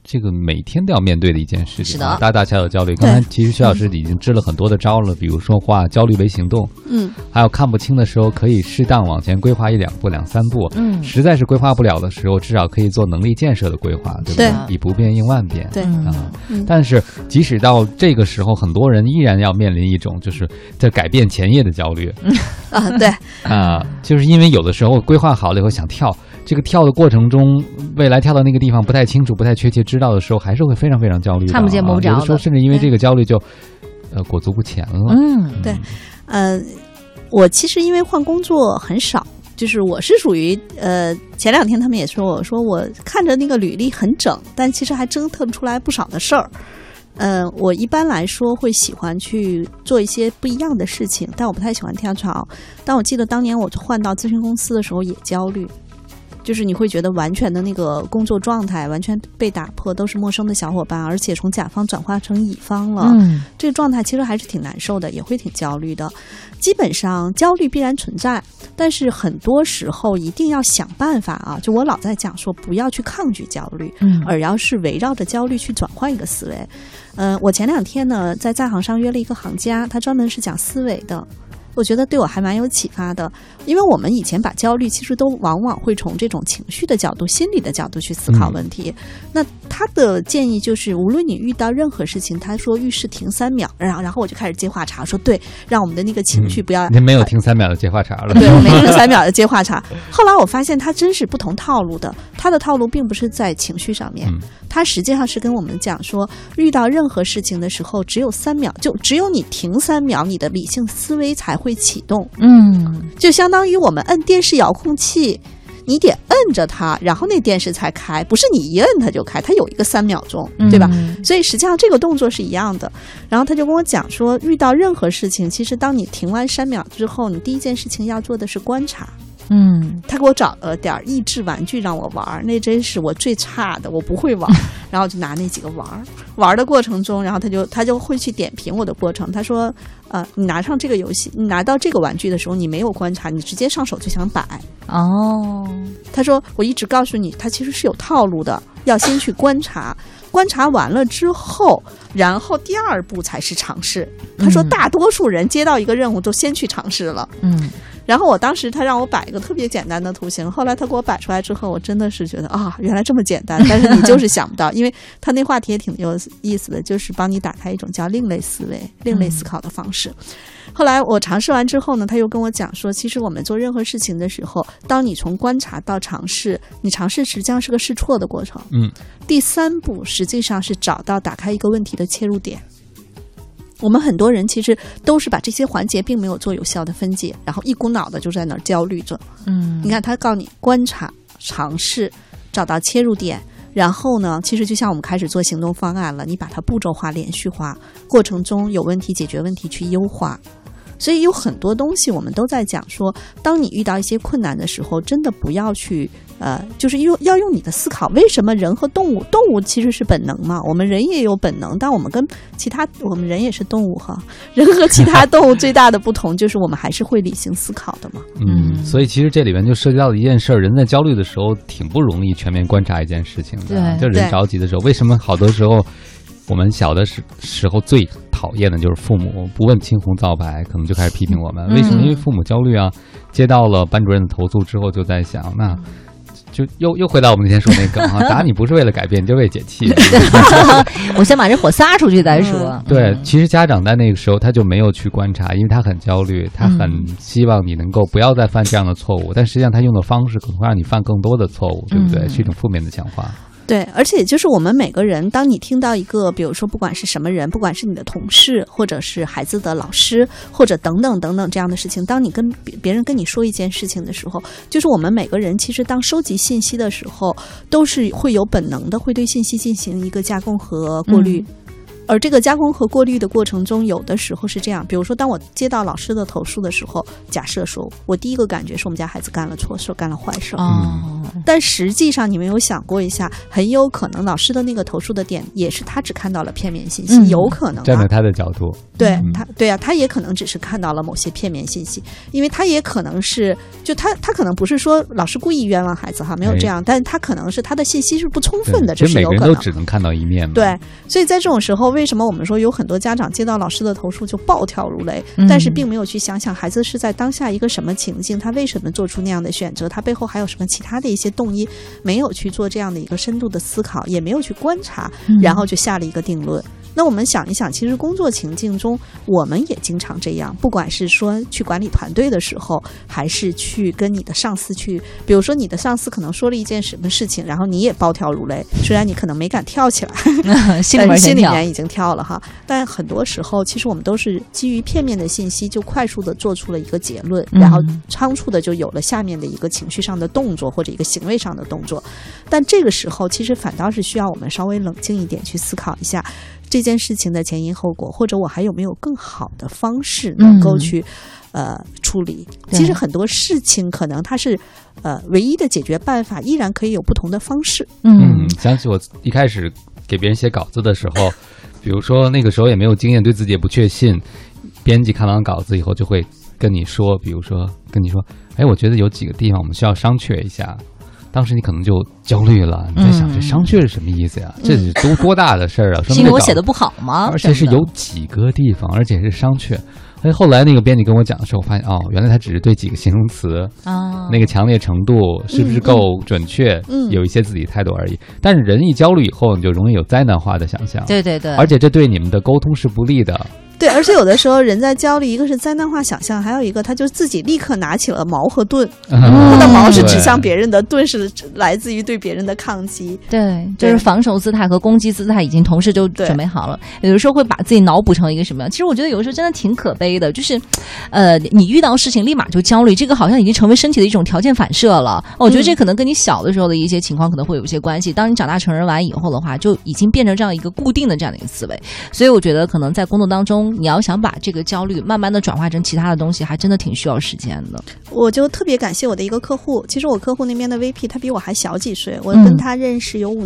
这个每天都要面对的一件事情， 是的， 大大小小焦虑。刚才其实徐老师已经支了很多的招了，比如说化焦虑为行动，还有看不清的时候可以适当往前规划1-2步、2-3步，实在是规划不了的时候，至少可以做能力建设的规划，对不对？以不变应万变， 对但是即使到这个时候，很多人依然要面临一种就是在改变前夜的焦虑对就是因为有的时候规划好了以后想跳。这个跳的过程中，未来跳到那个地方不太清楚、不太确切知道的时候，还是会非常非常焦虑的， 看不见摸不着的。 有的时候甚至因为这个焦虑就，裹足不前了。 对，我其实因为换工作很少，就是我是属于前2天他们也说我看着那个履历很整，但其实还折腾出来不少的事儿。我一般来说会喜欢去做一些不一样的事情，但我不太喜欢跳槽。但我记得当年我换到咨询公司的时候也焦虑。就是你会觉得完全的那个工作状态完全被打破，都是陌生的小伙伴，而且从甲方转化成乙方了，这个状态其实还是挺难受的，也会挺焦虑的。基本上焦虑必然存在，但是很多时候一定要想办法啊！就我老在讲说，不要去抗拒焦虑，而要是围绕着焦虑去转换一个思维。我前2天呢在行上约了一个行家，他专门是讲思维的。我觉得对我还蛮有启发的，因为我们以前把焦虑其实都往往会从这种情绪的角度、心理的角度去思考问题。那他的建议就是，无论你遇到任何事情，他说遇事停3秒，然后我就开始接话茬，说对，让我们的那个情绪不要。 您没有停3秒的接话茬了。 对，我没停3秒的接话茬。后来我发现他真是不同套路的，他的套路并不是在情绪上面，他实际上是跟我们讲说，遇到任何事情的时候，只有3秒，就只有你停3秒，你的理性思维才会启动。就相当于我们摁电视遥控器，你得摁着它，然后那电视才开，不是你一摁它就开，它有一个3秒钟，对吧？所以实际上这个动作是一样的。然后他就跟我讲说，遇到任何事情，其实当你停完3秒之后，你第一件事情要做的是观察。他给我找了点益智玩具让我玩，那真是我最差的，我不会玩。然后就拿那几个玩的过程中，然后他就会去点评我的过程。他说，你拿上这个游戏，你拿到这个玩具的时候，你没有观察，你直接上手就想摆。他说我一直告诉你，他其实是有套路的，要先去观察。观察完了之后，然后第2步才是尝试。他说大多数人接到一个任务都先去尝试了。然后我当时他让我摆一个特别简单的图形，后来他给我摆出来之后，我真的是觉得原来这么简单，但是你就是想不到，因为他那话题也挺有意思的，就是帮你打开一种叫另类思维、另类思考的方式。后来我尝试完之后呢，他又跟我讲说，其实我们做任何事情的时候，当你从观察到尝试，你尝试实际上是个试错的过程。第3步实际上是找到打开一个问题的切入点。我们很多人其实都是把这些环节并没有做有效的分解，然后一股脑的就在那儿焦虑着。你看他告诉你观察、尝试、找到切入点，然后呢，其实就像我们开始做行动方案了，你把它步骤化、连续化，过程中有问题解决问题去优化。所以有很多东西我们都在讲说，当你遇到一些困难的时候，真的不要去就是要用你的思考。为什么人和动物其实是本能嘛，我们人也有本能，但我们跟我们人也是动物哈，人和其他动物最大的不同就是我们还是会理性思考的嘛。 所以其实这里面就涉及到的一件事，人在焦虑的时候挺不容易全面观察一件事情的。就人着急的时候，为什么好多时候我们小的时候最讨厌的就是父母不问青红皂白，可能就开始批评我们。为什么？因为父母焦虑啊，接到了班主任的投诉之后，就在想，那就又回到我们那天说那梗哈，打你不是为了改变，就是为解气。 我先把这火撒出去再说。 对，其实家长在那个时候他就没有去观察，因为他很焦虑，他很希望你能够不要再犯这样的错误，但实际上他用的方式可能会让你犯更多的错误，对不对？是一种负面的强化。 对，而且就是我们每个人，当你听到一个，比如说不管是什么人，不管是你的同事，或者是孩子的老师，或者等等等等这样的事情，当你跟别人跟你说一件事情的时候，就是我们每个人其实当收集信息的时候，都是会有本能的，会对信息进行一个加工和过滤。而这个加工和过滤的过程中，有的时候是这样，比如说当我接到老师的投诉的时候，假设说我第一个感觉是我们家孩子干了错事，干了坏事， 但实际上你们有想过一下，很有可能老师的那个投诉的点也是他只看到了片面信息，有可能站在他的角度， 对他也可能只是看到了某些片面信息，因为他也可能是就他可能不是说老师故意冤枉孩子哈，没有这样，但他可能是他的信息是不充分的，这是有可能。 每个人都只能看到一面嘛。 对，所以在这种时候，为什么我们说有很多家长接到老师的投诉就暴跳如雷，但是并没有去想想孩子是在当下一个什么情境，他为什么做出那样的选择，他背后还有什么其他的一些动因，没有去做这样的一个深度的思考，也没有去观察，然后就下了一个定论。那我们想一想，其实工作情境中我们也经常这样，不管是说去管理团队的时候，还是去跟你的上司去，比如说你的上司可能说了一件什么事情，然后你也暴跳如雷，虽然你可能没敢跳起来心里面已经跳了哈，但很多时候其实我们都是基于片面的信息就快速的做出了一个结论，然后仓促的就有了下面的一个情绪上的动作或者一个行为上的动作，但这个时候其实反倒是需要我们稍微冷静一点去思考一下这件事情的前因后果，或者我还有没有更好的方式能够去处理。其实很多事情可能它是唯一的解决办法，依然可以有不同的方式。 想起我一开始给别人写稿子的时候，比如说那个时候也没有经验，对自己也不确信，编辑看完稿子以后就会跟你说，比如说跟你说，哎，我觉得有几个地方我们需要商榷一下。当时你可能就焦虑了，你在想这商榷是什么意思呀？这是多大的事儿啊！ 是因为我写的不好吗？ 而且是有几个地方，而且是商榷。哎，后来那个编辑跟我讲的时候，我发现原来他只是对几个形容词那个强烈程度是不是够准确，有一些自己态度而已。但是人一焦虑以后，你就容易有灾难化的想象。 对对对， 而且这对你们的沟通是不利的。 对，而且有的时候人在焦虑，一个是灾难化想象，还有一个他就自己立刻拿起了矛和盾，他的矛是指向别人的，盾是来自于对别人的抗击。 对，就是防守姿态和攻击姿态已经同时就准备好了。有的时候会把自己脑补成一个什么样？其实我觉得有的时候真的挺可悲的，就是你遇到事情立马就焦虑，这个好像已经成为身体的一种条件反射了。我觉得这可能跟你小的时候的一些情况可能会有一些关系。当你长大成人完以后的话，就已经变成这样一个固定的这样的一个思维。所以我觉得可能在工作当中，你要想把这个焦虑慢慢的转化成其他的东西，还真的挺需要时间的。 我就特别感谢我的一个客户，其实我客户那边的 VP 他比我还小几岁，我跟他认识有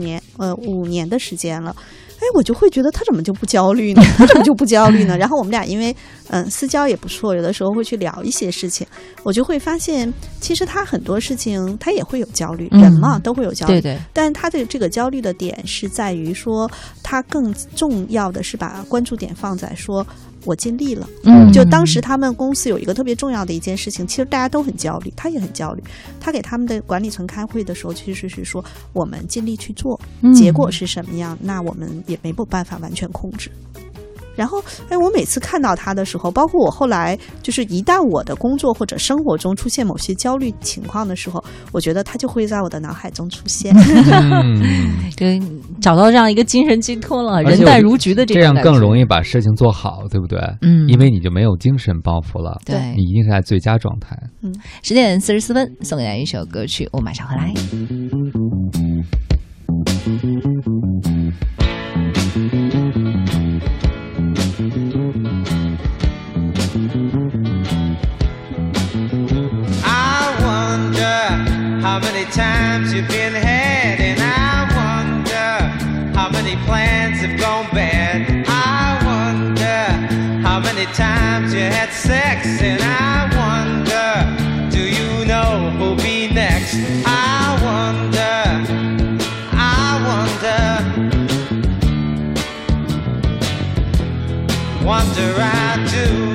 5年的时间了。哎，我就会觉得他怎么就不焦虑呢？他怎么就不焦虑呢？然后我们俩因为私交也不错，有的时候会去聊一些事情，我就会发现，其实他很多事情他也会有焦虑，人嘛都会有焦虑，对，但是他的这个焦虑的点是在于说，他更重要的是把关注点放在说，我尽力了。就当时他们公司有一个特别重要的一件事情，其实大家都很焦虑，他也很焦虑。他给他们的管理层开会的时候，其实是说我们尽力去做，结果是什么样，那我们也没有办法完全控制。然后，我每次看到他的时候，包括我后来，就是一旦我的工作或者生活中出现某些焦虑情况的时候，我觉得他就会在我的脑海中出现。 对，找到这样一个精神寄托了，人淡如菊的这种感觉， 这样更容易把事情做好，对不对？因为你就没有精神包袱了， 对， 你一定是在最佳状态。 10点44分，送给大家一首歌曲，我马上回来。 How many times you've been had, and I wonder how many plans have gone bad. I wonder how many times you had sex, and I wonder, do you know who'll be next? I wonder I do.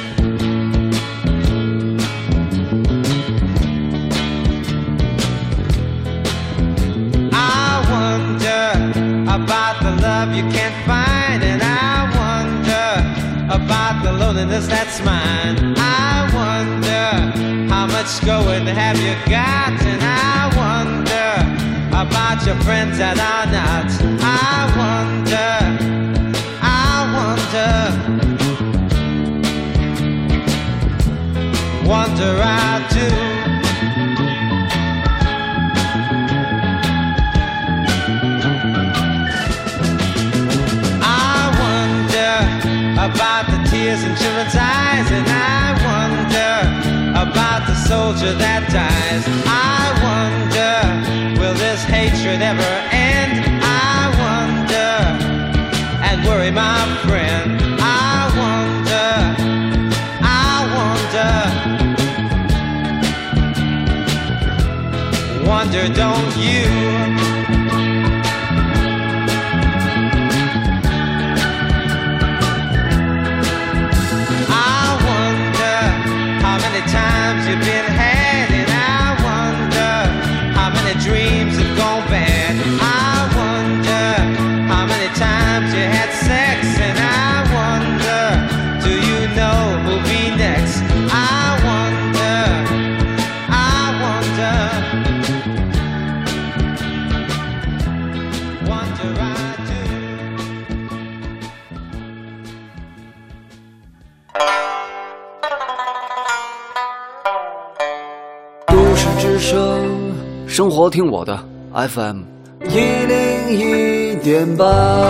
About the love you can't find, and I wonder about the loneliness that's mine. I wonder how much going have you got, and I wonder about your friends that are not. I wonder I do. About the tears in children's eyes, and I wonder about the soldier that dies. I wonder wonder, don't you? I wonder how many times you've been had, and I wonder how many dreams have gone bad. I wonder how many times you had sex, and I wonder, do you know who'll be next? I wonder, wonder I do. 都市之声，生活听我的 FM 101.8。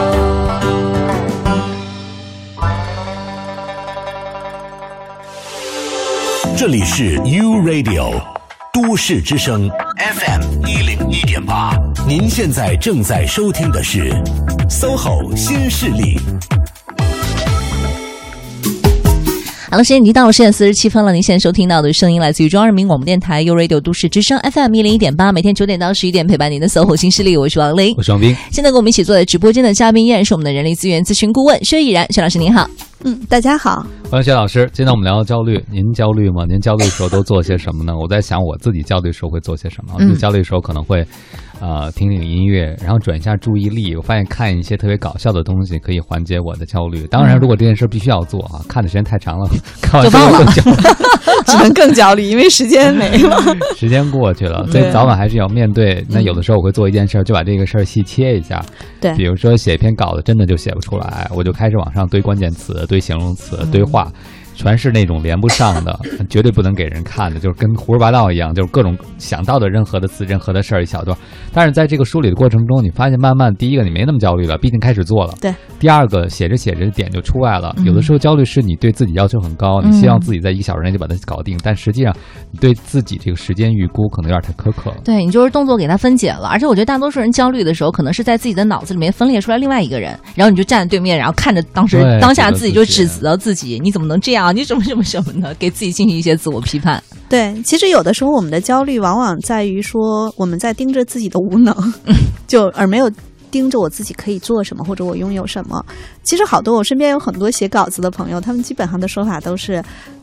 这里是 U Radio 都市之声 FM 101.8，您现在正在收听的是 SOHO 新势力。 好了，时间已经到了10点47分了。您现在收听到的声音来自于中央人民广播电台 U Radio 都市之声 FM 101.8，每天9点到11点陪伴您的 SOHO 新势力，我是王琳， 我是王斌。 现在跟我们一起坐在直播间的嘉宾依然是我们的人力资源咨询顾问薛逸然，薛老师您好。 大家好， 欢迎薛老师。今天我们聊焦虑，您焦虑吗？您焦虑的时候都做些什么呢？我在想我自己焦虑的时候会做些什么。我焦虑的时候可能会听听音乐，然后转一下注意力。我发现看一些特别搞笑的东西可以缓解我的焦虑。当然，如果这件事必须要做啊，看的时间太长了，看完之后更焦虑， 只能更焦虑，因为时间没了， 时间过去了，所以早晚还是要面对。那有的时候我会做一件事，就把这个事儿细切一下。 对， 比如说写一篇稿子，真的就写不出来，我就开始往上堆关键词、堆形容词、堆话。全是那种连不上的，绝对不能给人看的，就是跟胡说八道一样，就是各种想到的任何的词、任何的事儿一小段。但是在这个梳理的过程中，你发现慢慢，第一个你没那么焦虑了，毕竟开始做了。 对。 第二个写着写着点就出来了。有的时候焦虑是你对自己要求很高，你希望自己在1个小时内就把它搞定，但实际上你对自己这个时间预估可能有点太苛刻了。 对，你就是动作给它分解了，而且我觉得大多数人焦虑的时候，可能是在自己的脑子里面分裂出来另外一个人，然后你就站在对面，然后看着当下自己就指责自己，你怎么能这样？你怎么这么什么呢？给自己进行一些自我批判。 对，其实有的时候我们的焦虑往往在于说我们在盯着自己的无能，而没有盯着我自己可以做什么或者我拥有什么。其实好多我身边有很多写稿子的朋友，他们基本上的说法都是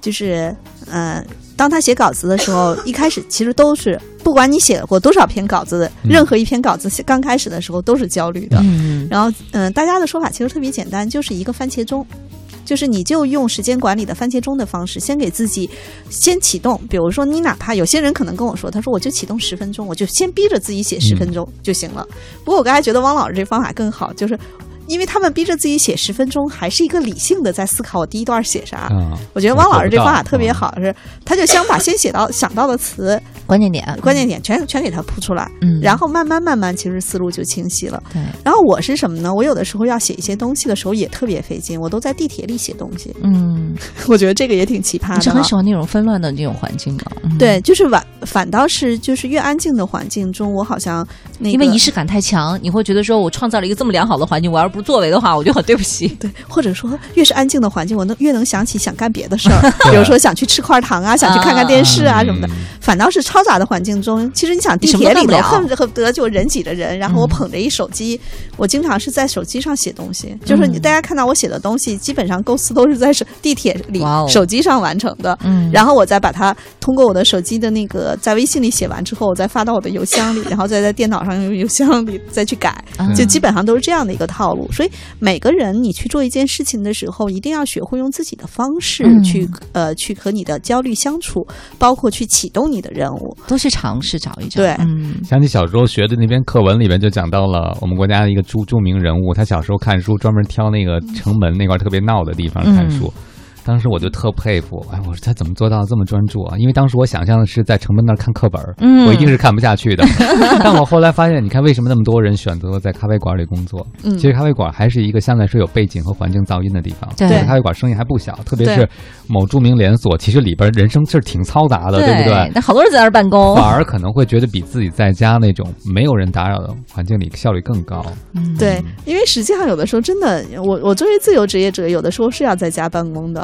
当他写稿子的时候，一开始其实都是不管你写过多少篇稿子，任何一篇稿子刚开始的时候都是焦虑的。然后大家的说法其实特别简单，就是一个番茄钟。就是你就用时间管理的番茄钟的方式，先给自己先启动。比如说你哪怕有些人可能跟我说，他说我就启动10分钟，我就先逼着自己写10分钟就行了。不过我刚才觉得汪老师这方法更好，就是因为他们逼着自己写10分钟，还是一个理性的在思考我第一段写啥。我觉得汪老师这方法特别好，是他就想把先想到的词、关键点全给他铺出来，然后慢慢其实思路就清晰了。 对。 然后我是什么呢？我有的时候要写一些东西的时候也特别费劲，我都在地铁里写东西。我觉得这个也挺奇葩的。 你是很喜欢那种纷乱的这种环境吗？ 对，就是反倒是就是越安静的环境中，我好像因为仪式感太强，你会觉得说我创造了一个这么良好的环境，我要不是作为的话，我就很对不起。 对，或者说越是安静的环境，我越能想起想干别的事儿，比如说想去吃块糖啊，想去看看电视啊什么的。反倒是嘈杂的环境中，其实你想地铁里头恨不得就人挤着人，然后我捧着一手机，我经常是在手机上写东西，就是大家看到我写的东西，基本上构思都是在地铁里手机上完成的，然后我再把它通过我的手机的那个在微信里写完之后，我再发到我的邮箱里，然后再在电脑上用邮箱里再去改，就基本上都是这样的一个套路。所以每个人你去做一件事情的时候，一定要学会用自己的方式去和你的焦虑相处，包括去启动你的任务， 都去尝试找一找。 对， 想起小时候学的那篇课文里边就讲到了我们国家的一个著名人物，他小时候看书专门挑那个城门那块特别闹的地方看书。当时我就特佩服，我说他怎么做到这么专注啊？因为当时我想象的是在城门那儿看课本，我一定是看不下去的。但我后来发现，你看为什么那么多人选择在咖啡馆里工作？其实咖啡馆还是一个相对来说有背景和环境噪音的地方。 对， 咖啡馆生意还不小，特别是某著名连锁，其实里边人生是挺嘈杂的，对不对？ 那好多人在那儿办公， 反而可能会觉得比自己在家那种没有人打扰的环境里效率更高。 对，因为实际上有的时候真的，我作为自由职业者，有的时候是要在家办公的。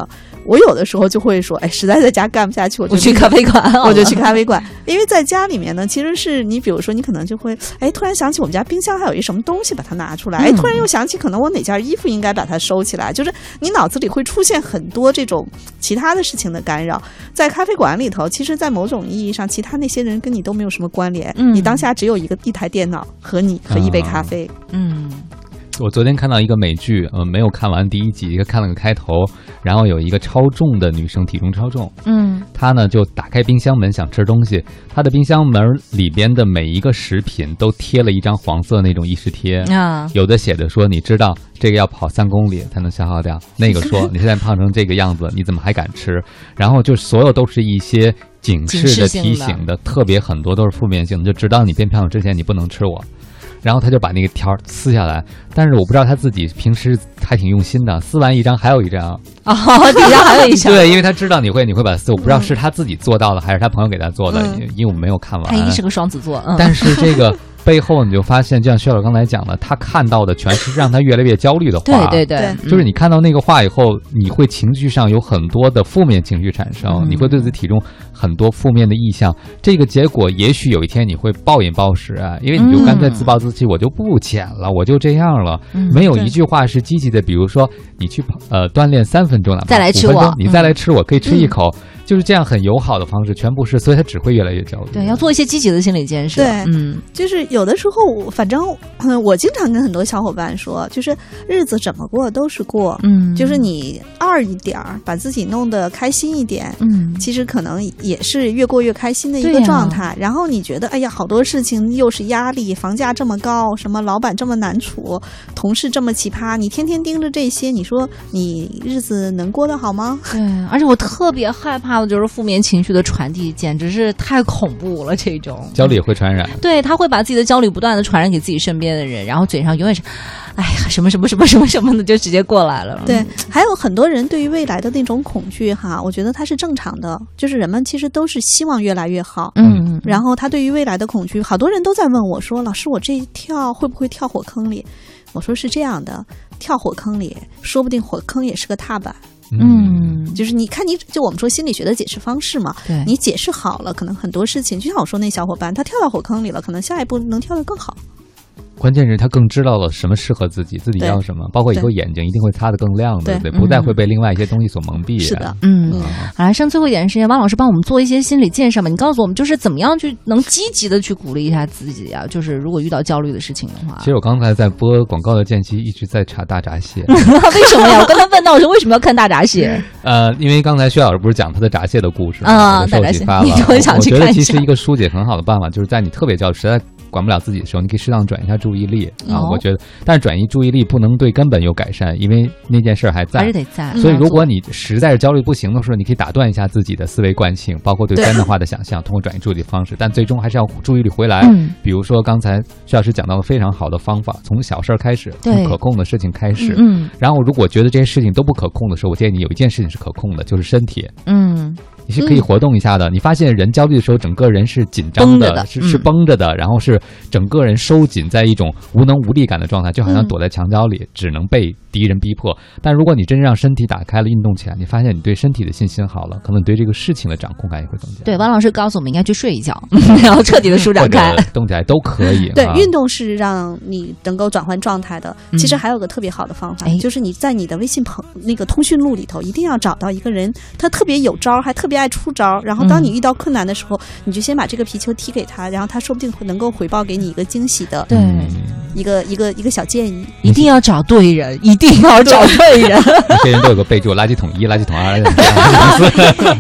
我有的时候就会说，哎，实在在家干不下去，我去咖啡馆， 我就去咖啡馆。因为在家里面呢，其实是你比如说你可能就会，哎，突然想起我们家冰箱还有一什么东西，把它拿出来，哎，突然又想起可能我哪件衣服应该把它收起来，就是你脑子里会出现很多这种其他的事情的干扰。在咖啡馆里头，其实在某种意义上，其他那些人跟你都没有什么关联，你当下只有一台电脑和你和一杯咖啡。 我昨天看到一个美剧，没有看完第一集，看了个开头，然后有一个超重的女生，体重超重，她呢就打开冰箱门想吃东西，她的冰箱门里边的每一个食品都贴了一张黄色那种意式贴，有的写着说你知道这个要跑3公里才能消耗掉，那个说你现在胖成这个样子，你怎么还敢吃？然后就所有都是一些警示的、提醒的，特别很多都是负面性的，就直到你变胖之前你不能吃我。然后他就把那个条撕下来，但是我不知道他自己平时还挺用心的，撕完一张还有一张底下还有一张对，因为他知道你会把它撕，我不知道是他自己做到的还是他朋友给他做的，因为我没有看完。 他一定是个双子座， 但是这个背后你就发现，就像薛老师刚才讲的，他看到的全是让他越来越焦虑的话。 对， 就是你看到那个话以后，你会情绪上有很多的负面情绪产生，你会对自己体重很多负面的意向。这个结果也许有一天你会暴饮暴食啊，因为你就干脆自暴自弃，我就不减了，我就这样了，没有一句话是积极的。比如说你去锻炼3分钟了， 再来吃我， 你再来吃我，可以吃一口。就是这样很友好的方式，全部是，所以他只会越来越焦虑。 对，要做一些积极的心理建设。 对，就是有的时候，反正我经常跟很多小伙伴说，就是日子怎么过都是过，就是你2一点，把自己弄得开心一点，其实可能也是越过越开心的一个状态。然后你觉得，哎呀，好多事情又是压力，房价这么高，什么老板这么难处，同事这么奇葩，你天天盯着这些，你说你日子能过得好吗？ 对，而且我特别害怕。就是负面情绪的传递简直是太恐怖了，这种焦虑也会传染。 对，他会把自己的焦虑不断的传染给自己身边的人，然后嘴上永远是哎呀什么什么什么什么什么的就直接过来了。 对，还有很多人对于未来的那种恐惧哈，我觉得它是正常的，就是人们其实都是希望越来越好，然后他对于未来的恐惧，好多人都在问我说，老师我这一跳会不会跳火坑里？我说是这样的，跳火坑里说不定火坑也是个踏板。就是你看，就我们说心理学的解释方式嘛， 对， 你解释好了，可能很多事情，就像我说那小伙伴，他跳到火坑里了，可能下一步能跳得更好。 关键是他更知道了什么适合自己，自己要什么，包括以后眼睛一定会擦得更亮的，对，不再会被另外一些东西所蒙蔽。 是的， 好了，剩最后一点时间，王老师帮我们做一些心理建设嘛？你告诉我们，就是怎么样去能积极的去鼓励一下自己啊？就是如果遇到焦虑的事情的话。 其实我刚才在播广告的间隙一直在查大闸蟹， 为什么呀？我刚才问到我说为什么要看大闸蟹？ 因为刚才薛老师不是讲他的闸蟹的故事啊， 受启发了， 你就很想去看一下。 我觉得其实一个疏解很好的办法，就是在你特别焦虑、实在管不了自己的时候，你可以适当转移一下注意力啊。我觉得，但是转移注意力不能对根本有改善，因为那件事还在， 还是得在。 所以，如果你实在是焦虑不行的时候，你可以打断一下自己的思维惯性，包括对单的话的想象，通过转移注意力的方式，但最终还是要注意力回来。比如说刚才薛老师讲到了非常好的方法，从小事开始，从可控的事情开始。然后，如果觉得这些事情都不可控的时候，我建议你有一件事情是可控的，就是身体。你是可以活动一下的。你发现人焦虑的时候，整个人是紧张的，是绷着的，然后是整个人收紧在一种无能无力感的状态，就好像躲在墙角里，只能被敌人逼迫。但如果你真正让身体打开了，运动起来，你发现你对身体的信心好了，可能你对这个事情的掌控感也会增加。 对，王老师告诉我们应该去睡一觉，然后彻底的舒展开， 动起来都可以。 对，运动是让你能够转换状态的。其实还有个特别好的方法，就是你在你的微信那个通讯录里头，一定要找到一个人，他特别有招，还特别爱出招，然后当你遇到困难的时候，你就先把这个皮球踢给他，然后他说不定能够回报给你一个惊喜的， 对， 一个小建议。 一定要找对人，一定要找对人。 有些人都有个备注：垃圾桶1、垃圾桶2、垃圾桶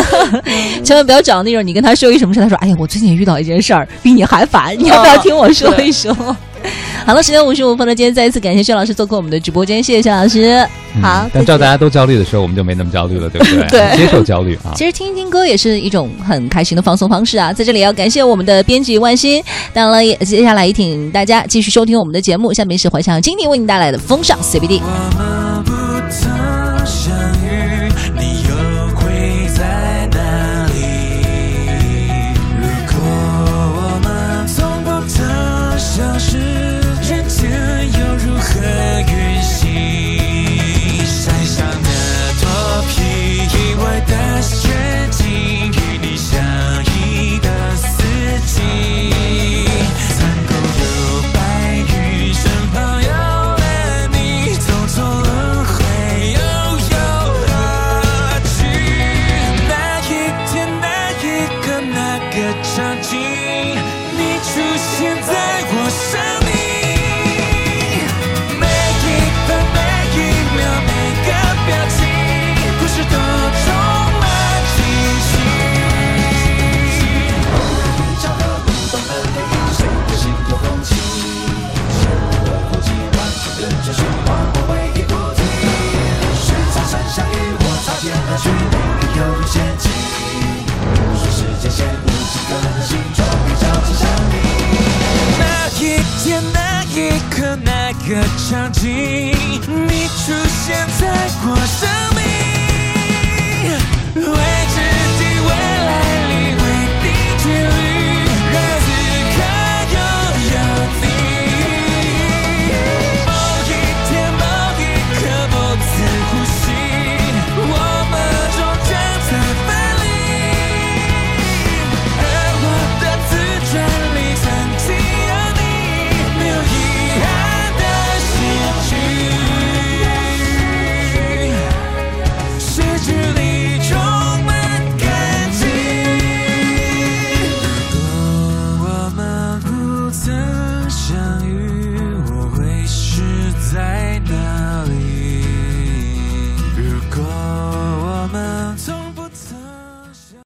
3。 千万不要找那种你跟他说一什么事，他说：“哎呀，我最近遇到一件事儿，比你还烦，你要不要听我说一说？”好了，10点55分了，今天再一次感谢薛老师做客我们的直播间，谢谢薛老师。好， 但照大家都焦虑的时候，我们就没那么焦虑了，对不对？ 对， 接受焦虑啊。 其实听一听歌也是一种很开心的放松方式啊。在这里要感谢我们的编辑万欣，当然了，也接下来也请大家继续收听我们的节目。下面是怀想今天为您带来的风尚 CBD。 山上的脱皮个场景，你出现在我生命。